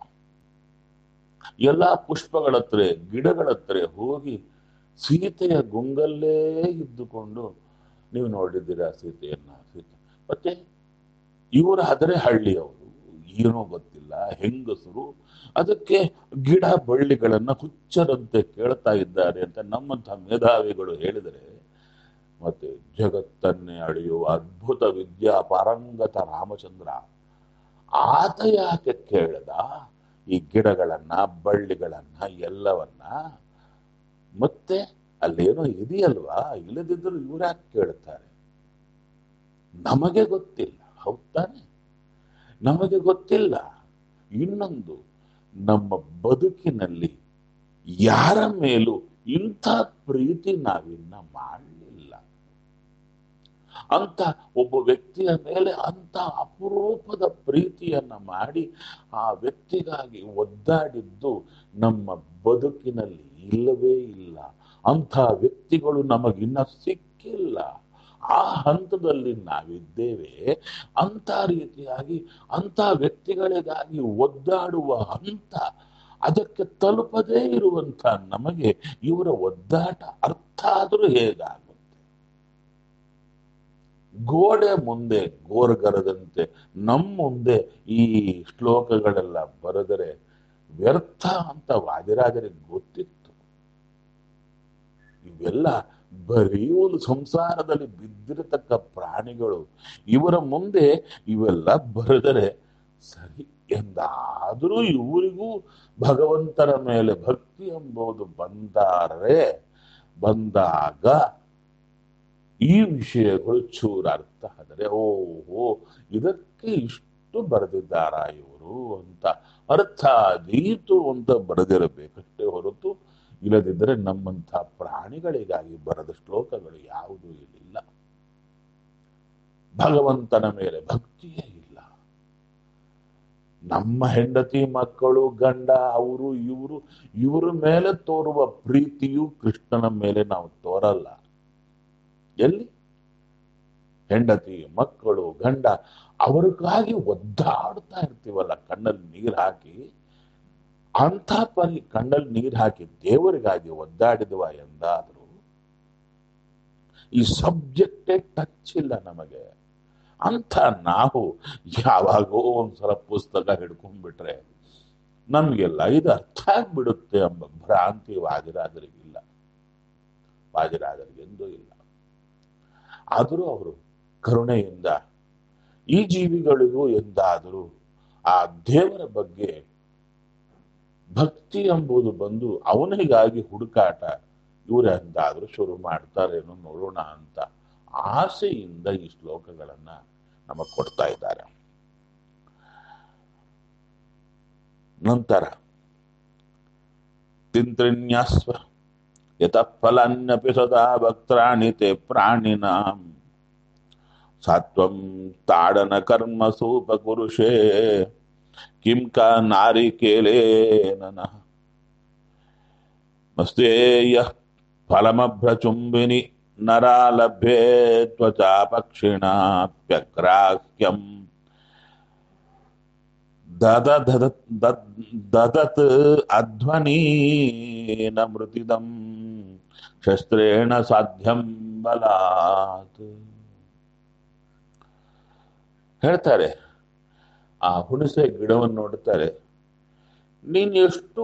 ಎಲ್ಲಾ ಪುಷ್ಪಗಳ ಹತ್ರ ಗಿಡಗಳ ಹತ್ರ ಹೋಗಿ ಸೀತೆಯ ಗುಂಗಲ್ಲೇ ಇದ್ದುಕೊಂಡು, ನೀವು ನೋಡಿದ್ದೀರಾ ಸೀತೆಯನ್ನ? ಸೀತೆ ಮತ್ತೆ ಇವರ ಹದರೆ ಹಳ್ಳಿಯವರು, ಏನೋ ಗೊತ್ತಿಲ್ಲ, ಹೆಂಗಸರು ಅದಕ್ಕೆ ಗಿಡ ಬಳ್ಳಿಗಳನ್ನ ಹುಚ್ಚರಂತೆ ಕೇಳ್ತಾ ಇದ್ದಾರೆ ಅಂತ ನಮ್ಮಂಥ ಮೇಧಾವಿಗಳು ಹೇಳಿದರೆ, ಮತ್ತೆ ಜಗತ್ತನ್ನೇ ಅಳೆಯುವ ಅದ್ಭುತ ವಿದ್ಯಾ ಪಾರಂಗತ ರಾಮಚಂದ್ರ ಆತ ಯಾಕೆ ಕೇಳ್ದ ಈ ಗಿಡಗಳನ್ನ ಬಳ್ಳಿಗಳನ್ನ ಎಲ್ಲವನ್ನ? ಮತ್ತೆ ಅಲ್ಲೇನೋ ಇದೆಯಲ್ವಾ, ಇಲ್ಲದಿದ್ದರೂ ಇವ್ರ್ಯಾಕೆ ಕೇಳ್ತಾರೆ? ನಮಗೆ ಗೊತ್ತಿಲ್ಲ, ಹೌದ್ ತಾನೆ? ನಮಗೆ ಗೊತ್ತಿಲ್ಲ. ಇನ್ನೊಂದು, ನಮ್ಮ ಬದುಕಿನಲ್ಲಿ ಯಾರ ಮೇಲೂ ಇಂಥ ಪ್ರೀತಿ ನಾವಿನ್ನ ಮಾಡಲಿಲ್ಲ. ಅಂತ ಒಬ್ಬ ವ್ಯಕ್ತಿಯ ಮೇಲೆ ಅಂತ ಅಪರೂಪದ ಪ್ರೀತಿಯನ್ನ ಮಾಡಿ ಆ ವ್ಯಕ್ತಿಗಾಗಿ ಒದ್ದಾಡಿದ್ದು ನಮ್ಮ ಬದುಕಿನಲ್ಲಿ ಇಲ್ಲವೇ ಇಲ್ಲ. ಅಂಥ ವ್ಯಕ್ತಿಗಳು ನಮಗಿನ್ನ ಸಿಕ್ಕಿಲ್ಲ. ಆ ಹಂತದಲ್ಲಿ ನಾವಿದ್ದೇವೆ. ಅಂತ ರೀತಿಯಾಗಿ ಅಂತ ವ್ಯಕ್ತಿಗಳಿಗಾಗಿ ಒದ್ದಾಡುವ ಹಂತ, ಅದಕ್ಕೆ ತಲುಪದೇ ಇರುವಂತ ನಮಗೆ ಇವರ ಒದ್ದಾಟ ಅರ್ಥ ಆದರೂ ಹೇಗಾಗುತ್ತೆ? ಗೋಡೆ ಮುಂದೆ ಗೋರ್ಗರದಂತೆ ನಮ್ಮ ಮುಂದೆ ಈ ಶ್ಲೋಕಗಳೆಲ್ಲ ಬರೆದರೆ ವ್ಯರ್ಥ ಅಂತ ವಾದಿರಾಜರಿಗೆ ಗೊತ್ತಿತ್ತು. ಇವೆಲ್ಲ ಬರೀ ಒಂದು ಸಂಸಾರದಲ್ಲಿ ಬಿದ್ದಿರತಕ್ಕ ಪ್ರಾಣಿಗಳು, ಇವರ ಮುಂದೆ ಇವೆಲ್ಲ ಬರೆದರೆ ಸರಿ ಎಂದಾದರೂ ಇವರಿಗೂ ಭಗವಂತನ ಮೇಲೆ ಭಕ್ತಿ ಎಂಬುದು ಬಂದಾರೆ ಬಂದಾಗ ಈ ವಿಷಯಗಳು ಚೂರ ಅರ್ಥ ಆದರೆ, ಓಹೋ ಇದಕ್ಕೆ ಇಷ್ಟು ಬರೆದಿದ್ದಾರ ಇವರು ಅಂತ ಅರ್ಥ ಆದೀತು ಅಂತ ಬರೆದಿರಬೇಕಷ್ಟೇ ಹೊರತು, ಇಲ್ಲದಿದ್ದರೆ ನಮ್ಮಂಥ ಪ್ರಾಣಿಗಳಿಗಾಗಿ ಬರೆದ ಶ್ಲೋಕಗಳು ಯಾವುದೂ ಇಲ್ಲ. ಭಗವಂತನ ಮೇಲೆ ಭಕ್ತಿಯೇ ಇಲ್ಲ. ನಮ್ಮ ಹೆಂಡತಿ ಮಕ್ಕಳು ಗಂಡ ಅವರು ಇವರು ಇವರ ಮೇಲೆ ತೋರುವ ಪ್ರೀತಿಯು ಕೃಷ್ಣನ ಮೇಲೆ ನಾವು ತೋರಲ್ಲ. ಎಲ್ಲಿ? ಹೆಂಡತಿ ಮಕ್ಕಳು ಗಂಡ ಅವ್ರಿಗಾಗಿ ಒದ್ದಾಡ್ತಾ ಇರ್ತೀವಲ್ಲ ಕಣ್ಣಲ್ಲಿ ನೀರು ಹಾಕಿ, ಅಂಥ ಪರಿ ಕಣ್ಣಲ್ಲಿ ನೀರು ಹಾಕಿ ದೇವರಿಗಾಗಿ ಒದ್ದಾಡಿದ್ವ ಎಂದಾದರೂ? ಈ ಸಬ್ಜೆಕ್ಟೇ ಟಚ್ ಇಲ್ಲ ನಮಗೆ. ಅಂತ ನಾವು ಯಾವಾಗೋ ಒಂದ್ಸಲ ಪುಸ್ತಕ ಹಿಡ್ಕೊಂಡ್ಬಿಟ್ರೆ ನಮ್ಗೆಲ್ಲ ಇದು ಅರ್ಥ ಆಗ್ಬಿಡುತ್ತೆ ಎಂಬ ಭ್ರಾಂತಿ ವಾದಿರಾಜರಿಗಿಲ್ಲ. ವಾದಿರಾಜರಿಗೆಂದೂ ಇಲ್ಲ. ಆದರೂ ಅವರು ಕರುಣೆಯಿಂದ ಈ ಜೀವಿಗಳಿಗೂ ಎಂದಾದರೂ ಆ ದೇವರ ಬಗ್ಗೆ ಭಕ್ತಿ ಎಂಬುದು ಬಂದು ಅವನಿಗಾಗಿ ಹುಡುಕಾಟ ಇವರು ಎಂದಾದರೂ ಶುರು ಮಾಡ್ತಾರೇನೋ ನೋಡೋಣ ಅಂತ ಆಸೆಯಿಂದ ಈ ಶ್ಲೋಕಗಳನ್ನ ನಮಗೆ ಕೊಡ್ತಾ ಇದ್ದಾರೆ. ನಂತರ ತಿಂತ್ರಿಣ್ಯಾಸ್ವ ಯತಃ ಫಲಾನ್ಯಪಿ ಸದಾ ಭಕ್ತ್ರಾಣಿ ತೇ ಪ್ರಾಣಿನಾಂ ಸಾತ್ವಂ ತಾಡನ ಕರ್ಮ ಸೂಪಕುರುಷೇ ಕಿಂ ಕಾ ನಾರಿಕೇಲೇನ ಮಸ್ತೇಯ ಫಲಮಭ್ರಚುಂಬಿನಿ ನರಾ ಲಭ್ಯೇ ತ್ವಚಾ ಪಕ್ಷಿಣಾಪ್ಯಗ್ರಾಹ್ಯಂ ದದ ದದತ್ ಅಧ್ವನೀನ ಮೃತಿದಂ ಶಸ್ತ್ರೇಣ ಸಾಧ್ಯಂ ಬಲಾತ್. ಹೇಳ್ತಾರೆ, ಆ ಹುಣಸೆ ಗಿಡವನ್ನು ನೋಡುತ್ತಾರೆ, ನೀನ್ ಎಷ್ಟು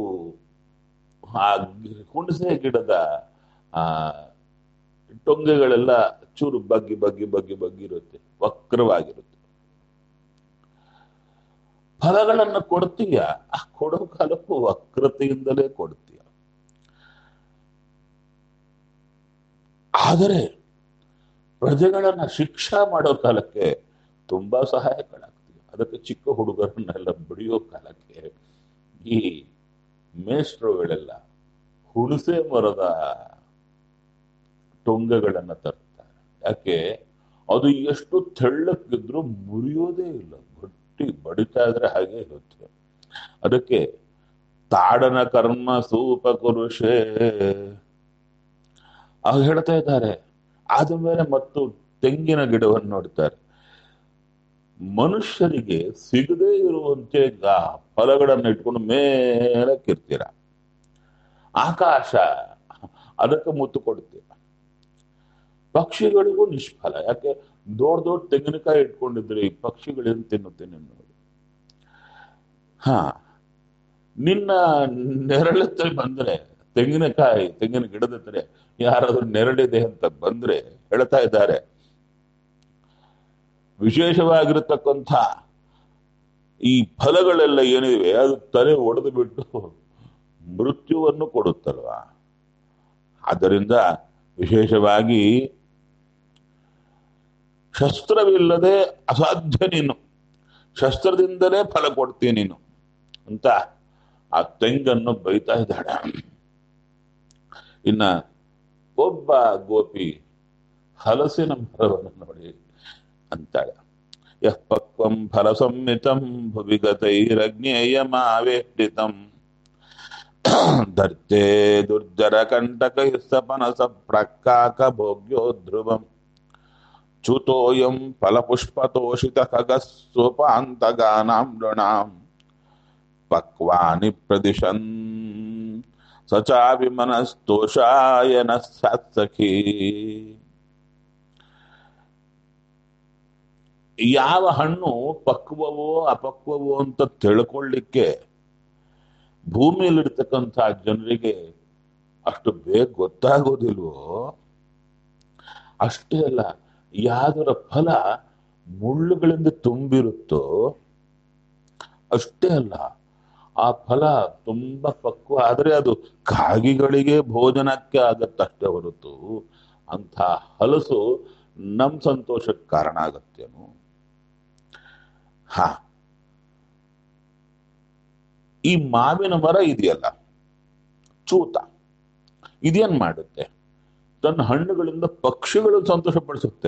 ಆ ಹುಣಸೆ ಗಿಡದ ಆ ಟೊಂಗೆಗಳೆಲ್ಲ ಚೂರು ಬಗ್ಗಿ ಬಗ್ಗಿ ಬಗ್ಗಿ ಬಗ್ಗಿ ಇರುತ್ತೆ, ವಕ್ರವಾಗಿರುತ್ತೆ. ಫಲಗಳನ್ನು ಕೊಡ್ತೀಯ, ಆ ಕೊಡೋ ಕಾಲಕ್ಕೂ ವಕ್ರತೆಯಿಂದಲೇ ಕೊಡ್ತೀಯ. ಆದರೆ ಪ್ರಜೆಗಳನ್ನ ಶಿಕ್ಷಾ ಮಾಡೋ ಕಾಲಕ್ಕೆ ತುಂಬಾ ಸಹಾಯಕಳಾಗ್ತೀಯ. ಅದಕ್ಕೆ ಚಿಕ್ಕ ಹುಡುಗರನ್ನೆಲ್ಲ ಬಿಡಿಯೋ ಕಾಲಕ್ಕೆ ಈ ಮೇಷ್ಟ್ರುಗಳೆಲ್ಲ ಹುಣಸೆ ಮರದ ಟೊಂಗಗಳನ್ನ ತರ್ತಾರೆ. ಯಾಕೆ? ಅದು ಎಷ್ಟು ತೆಳ್ಳಕ್ಕಿದ್ರೂ ಮುರಿಯೋದೇ ಇಲ್ಲ, ಗಟ್ಟಿ ಬಡಿತಾ ಇದ್ರೆ ಹಾಗೆ ಇರುತ್ತೆ. ಅದಕ್ಕೆ ತಾಡನ ಕರ್ಮ ಸೂಪ ಕುರುಷೇ. ಅವ್ರು ಹೇಳ್ತಾ ಇದ್ದಾರೆ. ಆದ ಮೇಲೆ ಮತ್ತು ತೆಂಗಿನ ಗಿಡವನ್ನು ನೋಡ್ತಾರೆ. ಮನುಷ್ಯರಿಗೆ ಸಿಗದೇ ಇರುವಂತೆ ಗಾ- ಫಲಗಳನ್ನು ಇಟ್ಕೊಂಡು ಮೇಲಕ್ಕಿರ್ತೀರ. ಆಕಾಶ ಅದಕ್ಕೆ ಮುತ್ತು ಕೊಡ್ತೀರ. ಪಕ್ಷಿಗಳಿಗೂ ನಿಷ್ಫಲ. ಯಾಕೆ? ದೊಡ್ಡ ದೊಡ್ಡ ತೆಂಗಿನಕಾಯಿ ಇಟ್ಕೊಂಡಿದ್ರೆ ಈ ಪಕ್ಷಿಗಳೇನು ತಿನ್ನುತ್ತೇನೆ ನೋಡಿ. ಹಾ, ನಿನ್ನ ನೆರಳತ್ರ ಬಂದ್ರೆ, ತೆಂಗಿನಕಾಯಿ ತೆಂಗಿನ ಗಿಡದ ಹತ್ರ ಯಾರಾದ್ರೂ ನೆರಳಿದೆ ಅಂತ ಬಂದ್ರೆ ಹೇಳ್ತಾ ಇದ್ದಾರೆ, ವಿಶೇಷವಾಗಿರತಕ್ಕಂಥ ಈ ಫಲಗಳೆಲ್ಲ ಏನಿವೆ ಅದು ತಲೆ ಒಡೆದು ಬಿಟ್ಟು ಮೃತ್ಯುವನ್ನು ಕೊಡುತ್ತಲ್ವಾ. ಆದ್ದರಿಂದ ವಿಶೇಷವಾಗಿ ಶಸ್ತ್ರವಿಲ್ಲದೆ ಅಸಾಧ್ಯ ನೀನು, ಶಸ್ತ್ರದಿಂದಲೇ ಫಲ ಕೊಡ್ತೀನಿ ನೀನು ಅಂತ ಆ ತೆಂಗನ್ನು ಬೈತಾ ಇದ್ದಾಳೆ. ಇನ್ನ ಒಬ್ಬ ಗೋಪಿ ಹಲಸಿನ ಮರವನ್ನು ನೋಡಿ ಅಂತಾಳೆ, ಯಃ ಪಕ್ವಂ ಫಲ ಸಂಮಿತಂ ಭುವಿಗತೈರಗ್ನೇಯಮಾವೇಷ್ಟಿತಂ ಧರ್ತೆ ದುರ್ಜರ ಕಂಟಕೈಸ್ತಪನಸ ಪ್ರಾಕ್ಕಾಕ ಭೋಗ್ಯೋ ಧ್ರುವಂ ಚ್ಯುತೋಯಂ ಫಲಪುಷ್ಪತೋಷಿತ ಖಗಸ್ವಪಾಂತಗಾನಾಂ ನೃಣಾಂ ಪಕ್ವಾನಿ ಪ್ರದಿಶನ್ ಸಚಾಭಿಮನಸ್ತೋಷಾಯ ನ ಸ್ಯಾತ್ ಸಖಿ. ಯಾವ ಹಣ್ಣು ಪಕ್ವವೋ ಅಪಕ್ವವೋ ಅಂತ ತಿಳ್ಕೊಳ್ಳಿಕ್ಕೆ ಭೂಮಿಯಲ್ಲಿರ್ತಕ್ಕಂಥ ಜನರಿಗೆ ಅಷ್ಟು ಬೇಗ ಗೊತ್ತಾಗೋದಿಲ್ವೋ, ಅಷ್ಟೇ ಅಲ್ಲ, ಯಾವ್ದರ ಫಲ ಮುಳ್ಳುಗಳಿಂದ ತುಂಬಿರುತ್ತೋ ಅಷ್ಟೇ ಅಲ್ಲ, ಆ ಫಲ ತುಂಬಾ ಪಕ್ವ ಆದ್ರೆ ಅದು ಕಾಗಿಗಳಿಗೆ ಭೋಜನಕ್ಕೆ ಆಗತ್ತಷ್ಟೇ ಹೊರತು ಅಂಥ ಹಲಸು ನಮ್ ಸಂತೋಷಕ್ಕೆ ಕಾರಣ ಆಗತ್ತೇನು? ಹಾ, ಈ ಮಾವಿನ ಮರ ಇದೆಯಲ್ಲ ಚೂತ, ಇದೇನ್ ಮಾಡುತ್ತೆ? ತನ್ನ ಹಣ್ಣುಗಳಿಂದ ಪಕ್ಷಿಗಳು ಸಂತೋಷ ಪಡಿಸುತ್ತೆ.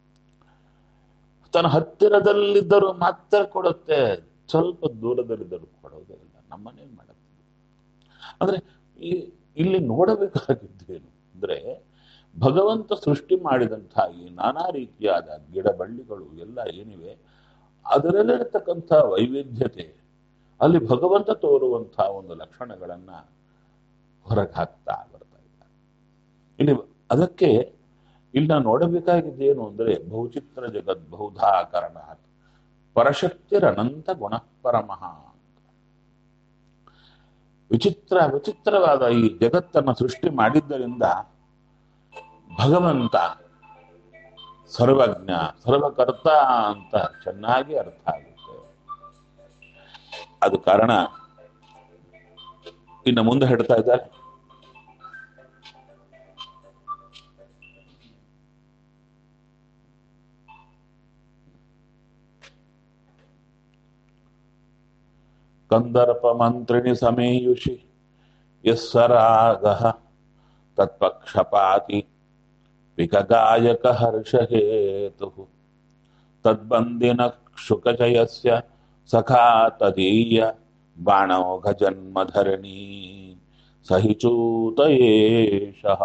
ತನ್ನ ಹತ್ತಿರದಲ್ಲಿದ್ದರೂ ಮಾತ್ರ ಕೊಡುತ್ತೆ, ಸ್ವಲ್ಪ ದೂರದಲ್ಲಿದ್ದರೂ ಕೊಡೋದೇ ಇಲ್ಲ. ನಮ್ಮನೇನ್ ಮಾಡುತ್ತೆ ಅಂದ್ರೆ ಈ ಇಲ್ಲಿ ನೋಡಬೇಕಾಗಿದ್ದೇನು ಅಂದ್ರೆ, ಭಗವಂತ ಸೃಷ್ಟಿ ಮಾಡಿದಂತಹ ಈ ನಾನಾ ರೀತಿಯಾದ ಗಿಡ ಬಳ್ಳಿಗಳು ಎಲ್ಲ ಏನಿವೆ ಅದರಲ್ಲಿರತಕ್ಕಂಥ ವೈವಿಧ್ಯತೆ, ಅಲ್ಲಿ ಭಗವಂತ ತೋರುವಂತಹ ಒಂದು ಲಕ್ಷಣಗಳನ್ನ ಹೊರಗೆ ಹಾಕ್ತಾ ಬರ್ತಾ ಇದ್ದಾರೆ. ಇಲ್ಲಿ ಅದಕ್ಕೆ ಇಲ್ಲಿ ನಾವು ನೋಡಬೇಕಾಗಿದ್ದೇನು ಅಂದ್ರೆ, ಬಹುಚಿತ್ರ ಜಗತ್ ಬಹುಧಾಕರಣ ಪರಶಕ್ತಿರನಂತ ಗುಣ ಪರಮಃ. ವಿಚಿತ್ರ ವಿಚಿತ್ರವಾದ ಈ ಜಗತ್ತನ್ನು ಸೃಷ್ಟಿ ಮಾಡಿದ್ದರಿಂದ ಭಗವಂತ ಸರ್ವಜ್ಞ ಸರ್ವಕರ್ತ ಅಂತ ಚೆನ್ನಾಗಿ ಅರ್ಥ ಆಗುತ್ತೆ. ಅದು ಕಾರಣ ಇನ್ನು ಮುಂದೆ ಹೇಳ್ತಾ ಇದ್ದಾರೆ, ಕಂದರ್ಪ ಮಂತ್ರಿಣಿ ಸಮೇಯುಷಿ ಯಸ್ಸರಾಗಃ ತತ್ಪಕ್ಷಪಾತಿ ವಿಕಗಾಯಕ ಹರ್ಷಹೇತು ತದ್ಬಂದಿನ ಶುಕಚಯಸ್ಯ ಸಖಾ ತದೀಯ ಬಾಣೌಘ ಜನ್ಮಧರಣಿ ಸಹಿಚೂತಯೇಷಃ.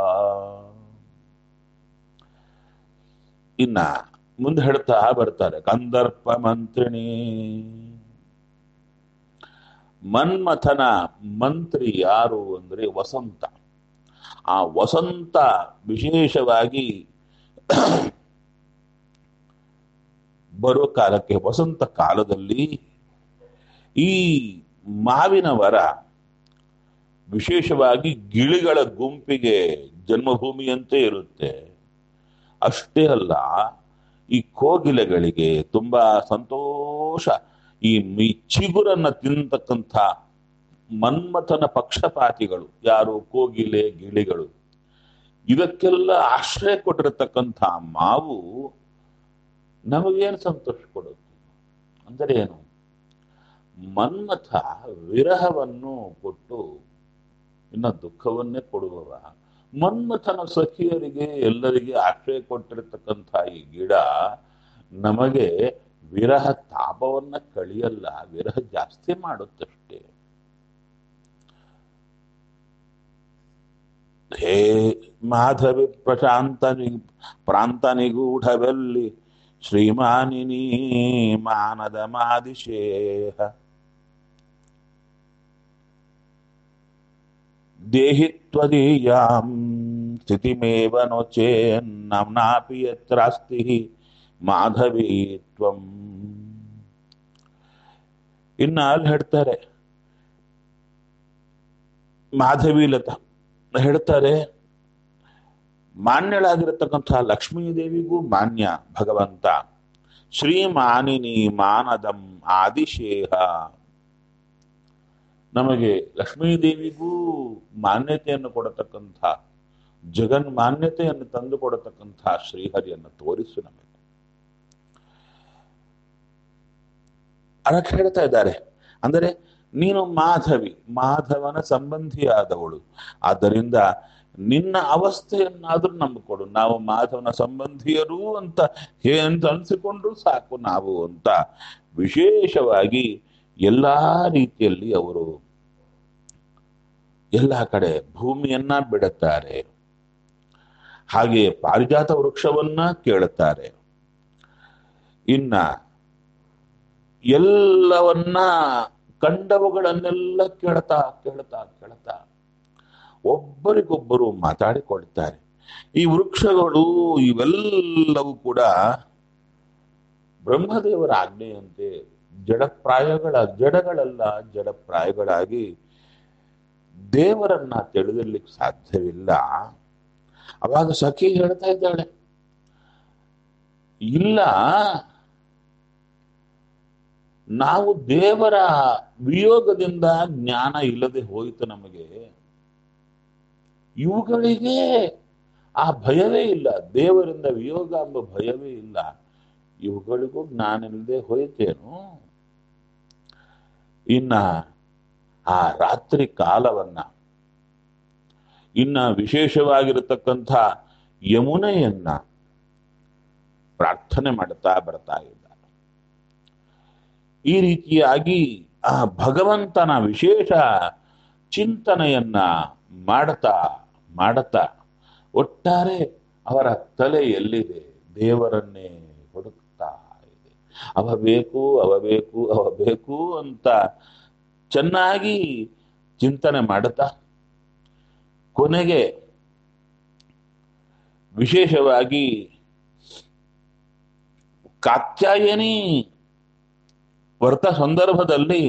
ಇನ್ನ ಮುಂದೆ ಹೇಳ್ತಾ ಬರ್ತಾರೆ, ಕಂದರ್ಪ ಮಂತ್ರಿಣಿ, ಮನ್ಮಥನ ಮಂತ್ರಿ ಯಾರು ಅಂದ್ರೆ ವಸಂತ. ಆ ವಸಂತ ವಿಶೇಷವಾಗಿ ಬರೋ ಕಾಲಕ್ಕೆ, ವಸಂತ ಕಾಲದಲ್ಲಿ ಈ ಮಾವಿನ ವರ ವಿಶೇಷವಾಗಿ ಗಿಳಿಗಳ ಗುಂಪಿಗೆ ಜನ್ಮಭೂಮಿಯಂತೆ ಇರುತ್ತೆ. ಅಷ್ಟೇ ಅಲ್ಲ, ಈ ಕೋಗಿಲೆಗಳಿಗೆ ತುಂಬಾ ಸಂತೋಷ. ಈ ಈ ಚಿಗುರನ್ನ ತಿಂತಕ್ಕಂಥ ಮನ್ಮಥನ ಪಕ್ಷಪಾತಿಗಳು ಯಾರು? ಕೋಗಿಲೆ ಗಿಳಿಗಳು. ಇದಕ್ಕೆಲ್ಲ ಆಶ್ರಯ ಕೊಟ್ಟಿರತಕ್ಕಂಥ ಮಾವು ನಮಗೇನು ಸಂತೋಷ ಕೊಡುತ್ತೆ ಅಂದರೆ ಏನು? ಮನ್ಮಥ ವಿರಹವನ್ನು ಕೊಟ್ಟು ಇನ್ನ ದುಃಖವನ್ನೇ ಕೊಡುವವ. ಮನ್ಮಥನ ಸಖಿಯರಿಗೆ ಎಲ್ಲರಿಗೆ ಆಶ್ರಯ ಕೊಟ್ಟಿರತಕ್ಕಂಥ ಈ ಗಿಡ ನಮಗೆ ವಿರಹ ತಾಪವನ್ನ ಕಳಿಯಲ್ಲ, ವಿರಹ ಜಾಸ್ತಿ ಮಾಡುತ್ತಷ್ಟೇ. ಹೇ ಮಾಧವಿ ಪ್ರಶಾಂತ ನಿ ಪ್ರಾಂತ ನಿಗೂಢವೆಲ್ಲಿ ಶ್ರೀಮಾನಿನಿ ಮಾನದ ಮಾದಿಶೇಹ ದೇಹಿ ತ್ವದೀಯಾಂ ಸ್ಥಿತಿಮೇವ ನೋಚೇನ್ನಮ್ನಾಪಿ ಯತ್ರಾಸ್ತಿ ಮಾಧವಿ ತ್ವಂ. ಇನ್ನ ಅಲ್ಲಿ ಹೇಳ್ತಾರೆ ಮಾಧವಿ ಲತಾ ಹೇಳ್ತಾರೆ, ಮಾನ್ಯಳಾಗಿರತಕ್ಕಂಥ ಲಕ್ಷ್ಮೀದೇವಿಗೂ ಮಾನ್ಯ ಭಗವಂತ. ಶ್ರೀಮಾನಿನಿ ಮಾನದಂ ಆದಿಶೇಹ, ನಮಗೆ ಲಕ್ಷ್ಮೀದೇವಿಗೂ ಮಾನ್ಯತೆಯನ್ನು ಕೊಡತಕ್ಕಂಥ, ಜಗನ್ ಮಾನ್ಯತೆಯನ್ನು ತಂದು ಕೊಡತಕ್ಕಂಥ ಶ್ರೀಹರಿಯನ್ನು ತೋರಿಸು ನಮಗೆ. ಅದಕ್ಕೆ ಹೇಳ್ತಾ ಇದ್ದಾರೆ, ಅಂದರೆ ನೀನು ಮಾಧವಿ, ಮಾಧವನ ಸಂಬಂಧಿಯಾದವಳು, ಆದ್ದರಿಂದ ನಿನ್ನ ಅವಸ್ಥೆಯನ್ನಾದ್ರೂ ನಮ್ಗೆ ಕೊಡು. ನಾವು ಮಾಧವನ ಸಂಬಂಧಿಯರು ಅಂತ ಅಂತ ಅನ್ಸಿಕೊಂಡ್ರು ಸಾಕು ನಾವು ಅಂತ ವಿಶೇಷವಾಗಿ ಎಲ್ಲಾ ರೀತಿಯಲ್ಲಿ ಅವರು ಎಲ್ಲ ಕಡೆ ಭೂಮಿಯನ್ನ ಬಿಡುತ್ತಾರೆ, ಹಾಗೆ ಪಾರಿಜಾತ ವೃಕ್ಷವನ್ನ ಕೇಳುತ್ತಾರೆ, ಇನ್ನ ಎಲ್ಲವನ್ನ ಕಂಡವುಗಳನ್ನೆಲ್ಲ ಕೇಳ್ತಾ ಕೇಳ್ತಾ ಕೇಳ್ತಾ ಒಬ್ಬರಿಗೊಬ್ಬರು ಮಾತಾಡಿಕೊಳ್ತಾರೆ. ಈ ವೃಕ್ಷಗಳು ಇವೆಲ್ಲವೂ ಕೂಡ ಬ್ರಹ್ಮದೇವರ ಆಜ್ಞೆಯಂತೆ ಜಡಪ್ರಾಯಗಳ ಜಡಗಳೆಲ್ಲ ಜಡಪ್ರಾಯಗಳಾಗಿ ದೇವರನ್ನ ತಿಳಿದಿರ್ಲಿಕ್ಕೆ ಸಾಧ್ಯವಿಲ್ಲ. ಅವಾಗ ಸಖಿ ಹೇಳ್ತಾ ಇದ್ದಾಳೆ, ಇಲ್ಲ ನಾವು ದೇವರ ವಿಯೋಗದಿಂದ ಜ್ಞಾನ ಇಲ್ಲದೆ ಹೋಯಿತು ನಮಗೆ, ಇವುಗಳಿಗೆ ಆ ಭಯವೇ ಇಲ್ಲ, ದೇವರಿಂದ ವಿಯೋಗ ಎಂಬ ಭಯವೇ ಇಲ್ಲ, ಇವುಗಳಿಗೂ ಜ್ಞಾನ ಇಲ್ಲದೆ ಹೋಯಿತೇನು. ಇನ್ನ ಆ ರಾತ್ರಿ ಕಾಲವನ್ನ, ಇನ್ನ ವಿಶೇಷವಾಗಿರತಕ್ಕಂಥ ಯಮುನೆಯನ್ನ ಪ್ರಾರ್ಥನೆ ಮಾಡ್ತಾ ಬರ್ತಾ ಇದ್ದಾರೆ. ಈ ರೀತಿಯಾಗಿ ಆ ಭಗವಂತನ ವಿಶೇಷ ಚಿಂತನೆಯನ್ನ ಮಾಡ್ತಾ ಮಾಡ್ತಾ ಒಟ್ಟಾರೆ ಅವರ ತಲೆ ಎಲ್ಲಿದೆ, ದೇವರನ್ನೇ ಹುಡುಕ್ತಾ ಇದೆ. ಅವ ಬೇಕು ಅವ ಬೇಕು ಅವ ಬೇಕು ಅಂತ ಚೆನ್ನಾಗಿ ಚಿಂತನೆ ಮಾಡುತ್ತಾ ಕೊನೆಗೆ ವಿಶೇಷವಾಗಿ ಕಾತ್ಯಾಯನಿ ವ್ರತ ಸಂದರ್ಭದಲ್ಲಿ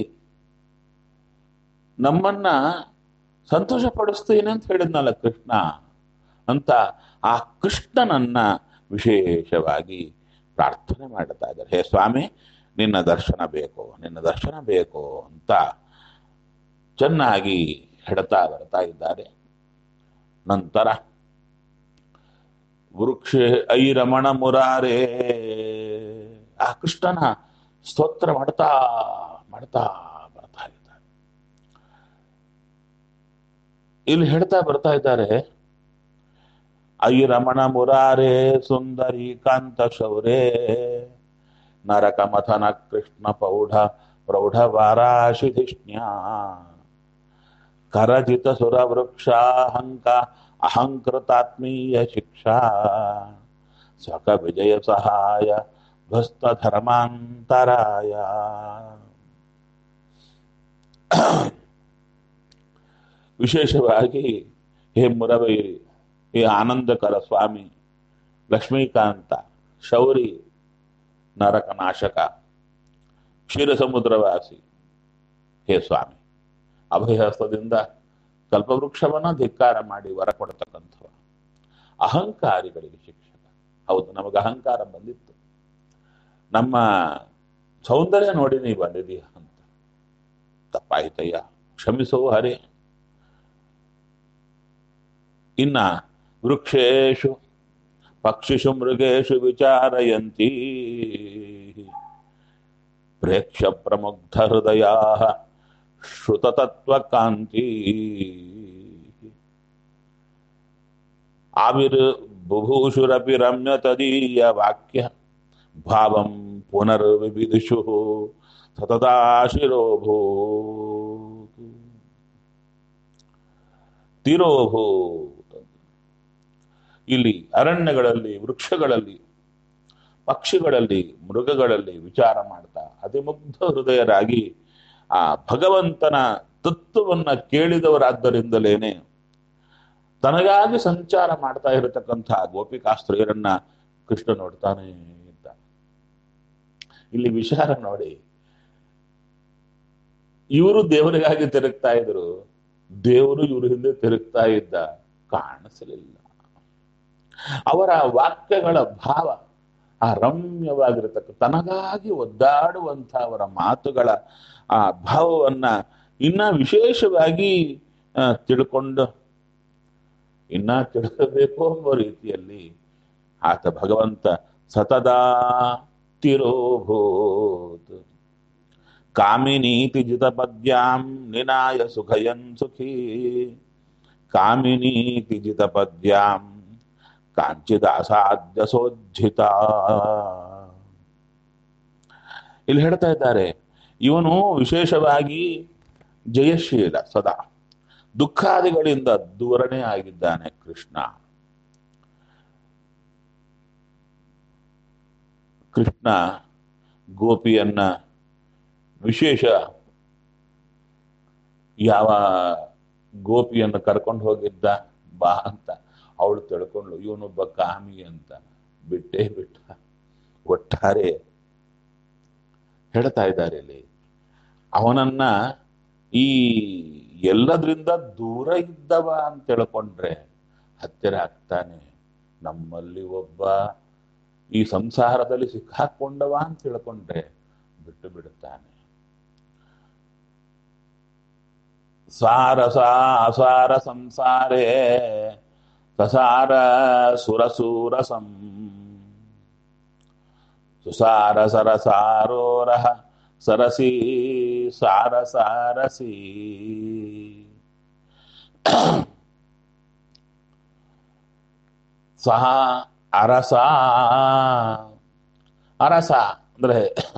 ನಮ್ಮನ್ನ ಸಂತೋಷ ಪಡಿಸ್ತೇನೆ ಅಂತ ಹೇಳಿದ್ನಲ್ಲ ಕೃಷ್ಣ ಅಂತ, ಆ ಕೃಷ್ಣನನ್ನ ವಿಶೇಷವಾಗಿ ಪ್ರಾರ್ಥನೆ ಮಾಡ್ತಾ ಇದ್ದಾರೆ. ಹೇ ಸ್ವಾಮಿ, ನಿನ್ನ ದರ್ಶನ ಬೇಕು, ನಿನ್ನ ದರ್ಶನ ಬೇಕು ಅಂತ ಚೆನ್ನಾಗಿ ಹೇಳ್ತಾ ಬರ್ತಾ ಇದ್ದಾರೆ. ನಂತರ ವೃಕ್ಷ ಐ ರಮಣ ಮುರಾರೇ, ಆ ಕೃಷ್ಣನ ಸ್ತೋತ್ರ ಮಾಡ್ತಾ ಮಾಡ್ತಾ ಬರ್ತಾ ಇದ್ದಾರೆ. ಇಲ್ಲಿ ಹೇಳ್ತಾ ಬರ್ತಾ ಇದ್ದಾರೆ, ಐ ರಮಣ ಮುರಾರೇ ಸುಂದರಿ ಕಾಂತ ಶೌರೇ ನರಕ ಮಥನ ಕೃಷ್ಣ ಪೌಢ ಪ್ರೌಢ ವಾರಾಶಿಧಿಷ್ಣ್ಯಾ ಕರಜಿತ ಸುರ ವೃಕ್ಷಾಹಂಕ ಅಹಂಕೃತಾತ್ಮೀಯ ಶಿಕ್ಷಾ ಸ್ವಕ ವಿಜಯ ಸಹಾಯ ಭಸ್ತ ಧರ್ಮಾಂತರಾಯ. ವಿಶೇಷವಾಗಿ ಹೇ ಮುರವೈರಿ, ಹೇ ಆನಂದಕರ ಸ್ವಾಮಿ, ಲಕ್ಷ್ಮೀಕಾಂತ, ಶೌರಿ, ನರಕನಾಶಕ, ಕ್ಷೀರ ಸಮುದ್ರವಾಸಿ, ಹೇ ಸ್ವಾಮಿ, ಅಭಯಹಸ್ತದಿಂದ ಕಲ್ಪವೃಕ್ಷವನ್ನ ಧಿಕ್ಕಾರ ಮಾಡಿ ವರ ಕೊಡತಕ್ಕಂಥವ, ಅಹಂಕಾರಿಗಳಿಗೆ ಶಿಕ್ಷಕ. ಹೌದು, ನಮಗೆ ಅಹಂಕಾರ ಬಂದಿತ್ತು, ನಮ್ಮ ಸೌಂದರ್ಯ ನೋಡಿ ನೀ ಬಂದಿದೀಯ ಅಂತ. ತಪ್ಪಾಯ್ತಯ್ಯ, ಕ್ಷಮಿಸೋ ಹರೇ. ಇನ್ನ ವೃಕ್ಷೇಶು ಪಕ್ಷಿಷು ಮೃಗೇಶು ವಿಚಾರಯಂತಿ ಪ್ರೇಕ್ಷ ಪ್ರಮುಗ್ಧ ಹೃದಯ ಶ್ರುತತತ್ವಕಾಂತಿ ಆವಿರ್ ಬುಭೂಷುರಪಿ ರಮ್ಯ ತದೀಯ ವಾಕ್ಯ ಭಾವಂ ಪುನರ್ವಿವಿದುಷು ಸತತಾಶಿರೋಭೂತ್ ತಿರೋಭೂತ್. ಇಲ್ಲಿ ಅರಣ್ಯಗಳಲ್ಲಿ, ವೃಕ್ಷಗಳಲ್ಲಿ, ಪಕ್ಷಿಗಳಲ್ಲಿ, ಮೃಗಗಳಲ್ಲಿ ವಿಚಾರ ಮಾಡ್ತಾ ಅತಿಮುಗ್ಧ ಹೃದಯರಾಗಿ ಆ ಭಗವಂತನ ತತ್ವವನ್ನ ಕೇಳಿದವರಾದ್ದರಿಂದಲೇನೆ ತನಗಾಗಿ ಸಂಚಾರ ಮಾಡ್ತಾ ಇರತಕ್ಕಂಥ ಗೋಪಿಕಾಸ್ತ್ರೀಯರನ್ನ ಕೃಷ್ಣ ನೋಡ್ತಾನೆ ಇದ್ದ. ಇಲ್ಲಿ ವಿಚಾರ ನೋಡಿ, ಇವರು ದೇವರಿಗಾಗಿ ತಿರುಗ್ತಾ ಇದ್ರು, ದೇವರು ಇವ್ರ ಹಿಂದೆ ತಿರುಗ್ತಾ ಇದ್ದ, ಕಾಣಿಸಲಿಲ್ಲ. ಅವರ ವಾಕ್ಯಗಳ ಭಾವ ಆ ರಮ್ಯವಾಗಿರತಕ್ಕ ತನಗಾಗಿ ಒದ್ದಾಡುವಂಥ ಅವರ ಮಾತುಗಳ ಆ ಭಾವವನ್ನ ಇನ್ನ ವಿಶೇಷವಾಗಿ ಆ ತಿಳ್ಕೊಂಡು ಇನ್ನ ತಿಳ್ಕಬೇಕು ಎಂಬ ರೀತಿಯಲ್ಲಿ ಆತ ಭಗವಂತ ಸತದಾ ತಿರೋಭೂತ್ ಕಾಮಿನೀತಿ ಜಿತ ಪದ್ಯಾಂ ನಿನಾಯ ಸುಖಯನ್ ಸುಖಿ ಕಾಮಿನೀತಿ ಜಿತ ಪದ್ಯಾಂ ಕಾಂಚಿದ ಅಸಾಧ್ಯ ಸೋಜ್ಜಿತ. ಇಲ್ಲಿ ಹೇಳ್ತಾ ಇದ್ದಾರೆ, ಇವನು ವಿಶೇಷವಾಗಿ ಜಯಶೀಲ, ಸದಾ ದುಃಖಾದಿಗಳಿಂದ ದೂರನೇ ಆಗಿದ್ದಾನೆ ಕೃಷ್ಣ. ಕೃಷ್ಣ ಗೋಪಿಯನ್ನ ವಿಶೇಷ ಯಾವ ಗೋಪಿಯನ್ನು ಕರ್ಕೊಂಡು ಹೋಗಿದ್ದ ಬಾ ಅಂತ, ಅವಳು ತಿಳ್ಕೊಂಡ್ಳು ಇವನೊಬ್ಬ ಕಾಮಿ ಅಂತ, ಬಿಟ್ಟೇ ಬಿಟ್ಟ. ಒಟ್ಟಾರೆ ಹೇಳ್ತಾ ಇದ್ದಾರೆ ಇಲ್ಲಿ, ಅವನನ್ನ ಈ ಎಲ್ಲದ್ರಿಂದ ದೂರ ಇದ್ದವ ಅಂತ ತಿಳ್ಕೊಂಡ್ರೆ ಹತ್ತಿರ ಆಗ್ತಾನೆ. ನಮ್ಮಲ್ಲಿ ಒಬ್ಬ ಈ ಸಂಸಾರದಲ್ಲಿ ಸಿಕ್ಕಾಕೊಂಡವ ಅಂತ ತಿಳ್ಕೊಂಡ್ರೆ ಬಿಟ್ಟು ಬಿಡುತ್ತಾನೆ. ಸಾರಸ ಅಸಾರ ಸಂಸಾರೇ ಸಸಾರ ಸುರಸೂರಸಂ ಸುಸಾರ ಸರಸಾರೋರಹ ಸರಸಿ ಸಾರ ಸಾರಸಿ. ಸಹ ಅರಸ, ಅರಸ ಅಂದ್ರೆ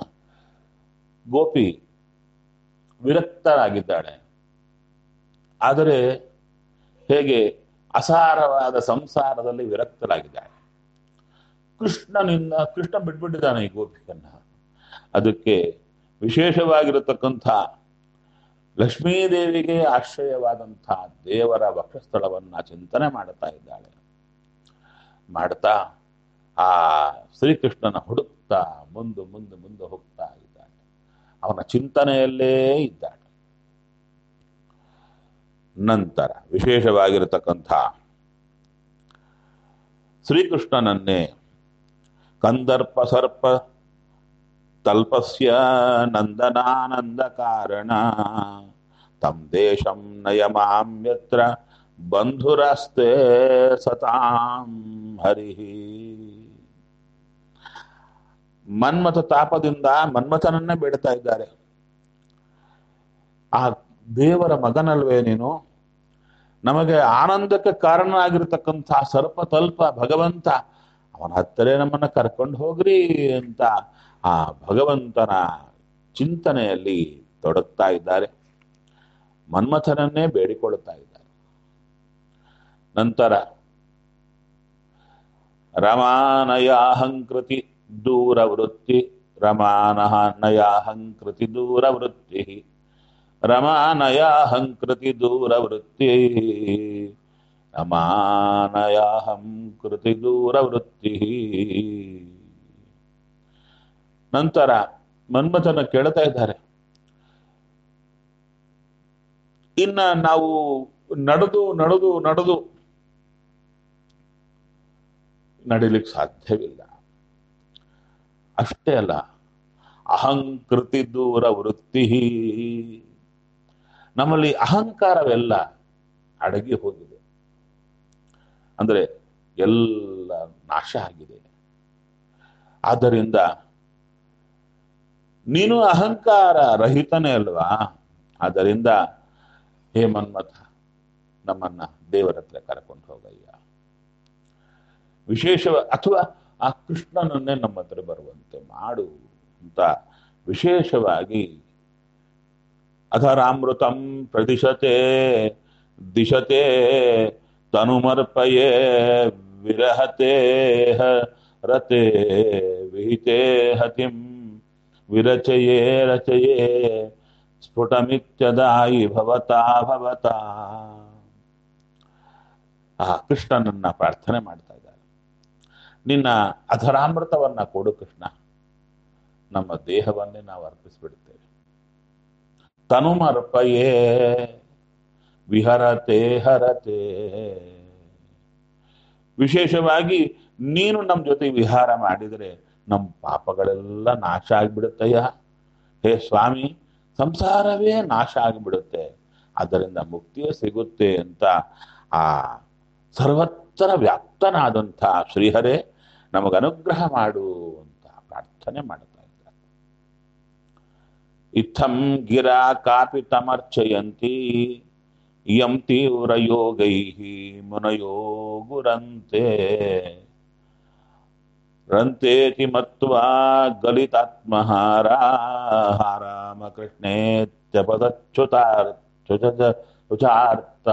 ಗೋಪಿ ವಿರಕ್ತರಾಗಿದ್ದಾಳೆ. ಆದರೆ ಹೇಗೆ ಅಸಾರವಾದ ಸಂಸಾರದಲ್ಲಿ ವಿರಕ್ತರಾಗಿದ್ದಾಳೆ. ಕೃಷ್ಣನಿಂದ ಕೃಷ್ಣ ಬಿಟ್ಬಿಟ್ಟಿದ್ದಾನೆ ಈ ಗೋಪಿಯನ್ನ. ಅದಕ್ಕೆ ವಿಶೇಷವಾಗಿರತಕ್ಕಂಥ ಲಕ್ಷ್ಮೀದೇವಿಗೆ ಆಶ್ರಯವಾದಂಥ ದೇವರ ವಕ್ಷಸ್ಥಳವನ್ನ ಚಿಂತನೆ ಮಾಡ್ತಾ ಇದ್ದಾಳೆ. ಮಾಡ್ತಾ ಆ ಶ್ರೀಕೃಷ್ಣನ ಹುಡುಕ್ತಾ ಮುಂದೆ ಮುಂದೆ ಮುಂದೆ ಹೋಗ್ತಾ ಇದ್ದಾಳೆ. ಅವನ ಚಿಂತನೆಯಲ್ಲೇ ಇದ್ದಾಳೆ. ನಂತರ ವಿಶೇಷವಾಗಿರತಕ್ಕಂಥ ಶ್ರೀಕೃಷ್ಣನನ್ನೇ ಕಂದರ್ಪ ಸರ್ಪ ತಲ್ಪಸ್ಯ ನಂದನಾನಂದ ಕಾರಣ ತಂ ದೇಶಂ ನಯಮಾಮ್ಯತ್ರ ಬಂಧುರಸ್ತೆ ಸತಾಂ ಹರಿಹಿ. ಮನ್ಮಥ ತಾಪದಿಂದ ಮನ್ಮಥನನ್ನೇ ಬೇಡ್ತಾ ಇದ್ದಾರೆ. ಆ ದೇವರ ಮಗನಲ್ವೇ ನೀನು, ನಮಗೆ ಆನಂದಕ್ಕೆ ಕಾರಣ ಆಗಿರತಕ್ಕಂಥ ಸರ್ಪತಲ್ಪ ಭಗವಂತ, ಅವನ ಹತ್ತಿರ ನಮ್ಮನ್ನ ಕರ್ಕೊಂಡು ಹೋಗ್ರಿ ಅಂತ ಆ ಭಗವಂತನ ಚಿಂತನೆಯಲ್ಲಿ ತೊಡಗ್ತಾ ಇದ್ದಾರೆ. ಮನ್ಮಥನನ್ನೇ ಬೇಡಿಕೊಳ್ಳುತ್ತಾ ಇದ್ದಾರೆ. ನಂತರ ರಮಾನಯಾಹಂಕೃತಿ ದೂರವೃತ್ತಿ ರಮಾನಯಾಹಂಕೃತಿ ದೂರವೃತ್ತಿ ರಮಾನಯಾಹಂಕೃತಿ ದೂರವೃತ್ತಿ ರಮಾನಯಾಹಂಕೃತಿ ದೂರವೃತ್ತಿ. ನಂತರ ಮನ್ಮಥನ ಕೇಳ್ತಾ ಇದ್ದಾರೆ, ಇನ್ನ ನಾವು ನಡೆದು ನಡೆದು ನಡೆದು ನಡಿಲಿಕ್ಕೆ ಸಾಧ್ಯವಿಲ್ಲ. ಅಷ್ಟೇ ಅಲ್ಲ, ಅಹಂಕೃತಿ ದೂರ ವೃತ್ತಿ, ನಮ್ಮಲ್ಲಿ ಅಹಂಕಾರವೆಲ್ಲ ಅಡಗಿ ಹೋಗಿದೆ. ಅಂದ್ರೆ ಎಲ್ಲ ನಾಶ ಆಗಿದೆ. ಆದ್ದರಿಂದ ನೀನು ಅಹಂಕಾರ ರಹಿತನೇ ಅಲ್ವಾ? ಆದ್ದರಿಂದ ಹೇ ಮನ್ಮಥ, ನಮ್ಮನ್ನ ದೇವರ ಹತ್ರ ಕರ್ಕೊಂಡು ಹೋಗಯ್ಯ. ವಿಶೇಷ ಅಥವಾ ಆ ಕೃಷ್ಣನನ್ನೇ ನಮ್ಮ ಹತ್ರ ಬರುವಂತೆ ಮಾಡು ಅಂತ ವಿಶೇಷವಾಗಿ ಅಧರಾಮೃತಂ ಪ್ರದಿಶತೆ ದಿಶತೆ ತನುಮರ್ಪಯೇ ವಿರಹತೆ ರತೆ ವಿಹಿತೆ ಹತಿಂ ವಿರಚಯೇ ರಚಯೇ ಸ್ಫುಟಮಿತ್ಯದಾಯಿ ಭವತಾ ಭವತಾ. ಆ ಕೃಷ್ಣನನ್ನ ಪ್ರಾರ್ಥನೆ ಮಾಡ್ತಾ ಇದ್ದಾರೆ, ನಿನ್ನ ಅಧರಾಮೃತವನ್ನ ಕೊಡು ಕೃಷ್ಣ, ನಮ್ಮ ದೇಹವನ್ನೇ ನಾವು ಅರ್ಪಿಸ್ಬಿಡ್ತೇವೆ. ತನುಮರ್ಪಯೇ ವಿಹರತೆ ಹರತೆ. ವಿಶೇಷವಾಗಿ ನೀನು ನಮ್ಮ ಜೊತೆ ವಿಹಾರ ಮಾಡಿದರೆ ನಮ್ಮ ಪಾಪಗಳೆಲ್ಲ ನಾಶ ಆಗಿಬಿಡುತ್ತಯ್ಯ. ಹೇ ಸ್ವಾಮಿ, ಸಂಸಾರವೇ ನಾಶ ಆಗಿಬಿಡುತ್ತೆ, ಅದರಿಂದ ಮುಕ್ತಿಯೇ ಸಿಗುತ್ತೆ ಅಂತ ಆ ಸರ್ವತ್ರ ವ್ಯಾಪ್ತನಾದಂಥ ಶ್ರೀಹರೇ ನಮಗನುಗ್ರಹ ಮಾಡು ಅಂತ ಪ್ರಾರ್ಥನೆ ಮಾಡ್ತಾ ಇದ್ದಾರೆ. ಇತ್ತಂ ಗಿರಾ ಕಾಪಿ ತಮರ್ಚಯಂತಿ ಯಂ ತೀವ್ರ ಯೋಗೈ ಮುನಯೋ ಗುರಂತೆ ರಂತೇತಿ ಮತ್ವಾ ಗಲಿತಾತ್ಮಹಾರ ರಾಮ ಕೃಷ್ಣೇತ್ಯಪದಚ್ಯುತಾರ್ಥ.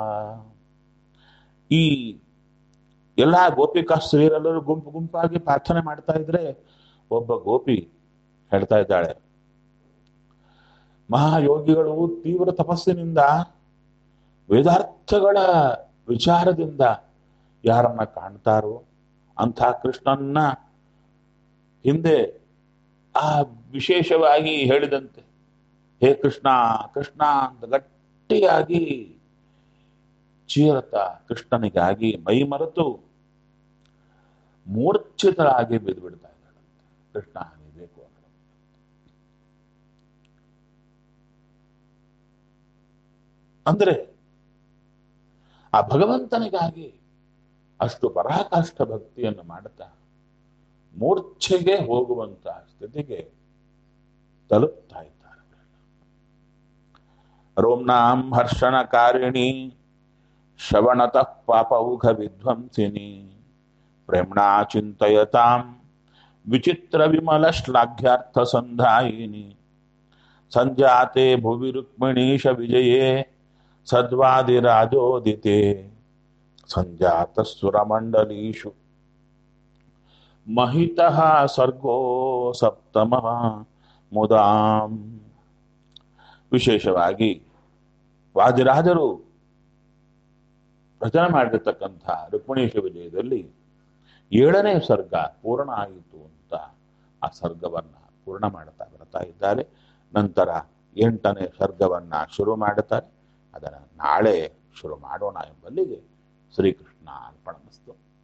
ಈ ಎಲ್ಲಾ ಗೋಪಿಕಾ ಸ್ತ್ರೀಯರೆಲ್ಲರೂ ಗುಂಪು ಗುಂಪಾಗಿ ಪ್ರಾರ್ಥನೆ ಮಾಡ್ತಾ ಇದ್ರೆ ಒಬ್ಬ ಗೋಪಿ ಹೇಳ್ತಾ ಇದ್ದಾಳೆ, ಮಹಾಯೋಗಿಗಳು ತೀವ್ರ ತಪಸ್ಸಿನಿಂದ ವೇದಾರ್ಥಗಳ ವಿಚಾರದಿಂದ ಯಾರನ್ನ ಕಾಣ್ತಾರೋ ಅಂಥ ಕೃಷ್ಣನ್ನ ಹಿಂದೆ ಆ ವಿಶೇಷವಾಗಿ ಹೇಳಿದಂತೆ ಹೇ ಕೃಷ್ಣ ಕೃಷ್ಣ ಅಂತ ಗಟ್ಟಿಯಾಗಿ ಚೀರತ ಕೃಷ್ಣನಿಗಾಗಿ ಮೈ ಮರೆತು ಮೂರ್ಛಿತರಾಗಿ ಬಿದ್ದು ಬಿಡ್ತಾ ಇದ್ದಾಳೆ. ಕೃಷ್ಣ ಹಾನಿ ಬೇಕು ಅನ್ನೋ ಅಂದ್ರೆ ಆ ಭಗವಂತನಿಗಾಗಿ ಅಷ್ಟು ಪರಾಕಾಷ್ಠ ಭಕ್ತಿಯನ್ನು ಮಾಡುತ್ತಾ ಮೂರ್ಛೆಗೆ ಹೋಗುವಂತ ಸ್ಥಿತಿಗೆ ತಲುಪ್ತಾ ಇದ್ದಾರೆ. ರೋಮ್ನಾಂ ಹರ್ಷಣಕಾರಿಣಿ ಶ್ರವಣತಃ ಪಾಪೌಘ ವಿಧ್ವಂಸಿನಿ ಪ್ರೇಮ್ಣಾ ಚಿಂತಯತಾಂ ವಿಚಿತ್ರ ವಿಮಲ ಶ್ಲಾಘ್ಯಾರ್ಥ ಸಂಧಾಯಿನಿ ಸಂಜಾತೆ ಭುವಿ ರುಕ್ಮಿಣೀಶ ವಿಜಯೇ ಸದ್ವಾದಿರಾಜೋದಿತೆ ಸಂಜಾತ ಸುರಮಂಡಲೀಷು ಮಹಿತಃ ಸರ್ಗೋ ಸಪ್ತಮ ಮುದಾಂ. ವಿಶೇಷವಾಗಿ ವಾದಿರಾಜರು ರಚನೆ ಮಾಡಿರ್ತಕ್ಕಂಥ ರುಕ್ಮಿಣೀಶ ವಿಜಯದಲ್ಲಿ ಏಳನೇ ಸರ್ಗ ಪೂರ್ಣ ಆಯಿತು ಅಂತ ಆ ಸರ್ಗವನ್ನ ಪೂರ್ಣ ಮಾಡ್ತಾ ಬರ್ತಾ ಇದ್ದಾರೆ. ನಂತರ ಎಂಟನೇ ಸರ್ಗವನ್ನ ಶುರು ಮಾಡುತ್ತಾರೆ. ಅದನ್ನು ನಾಳೆ ಶುರು ಮಾಡೋಣ ಎಂಬಲ್ಲಿಗೆ ಶ್ರೀಕೃಷ್ಣ ಅರ್ಪಣಮಸ್ತು.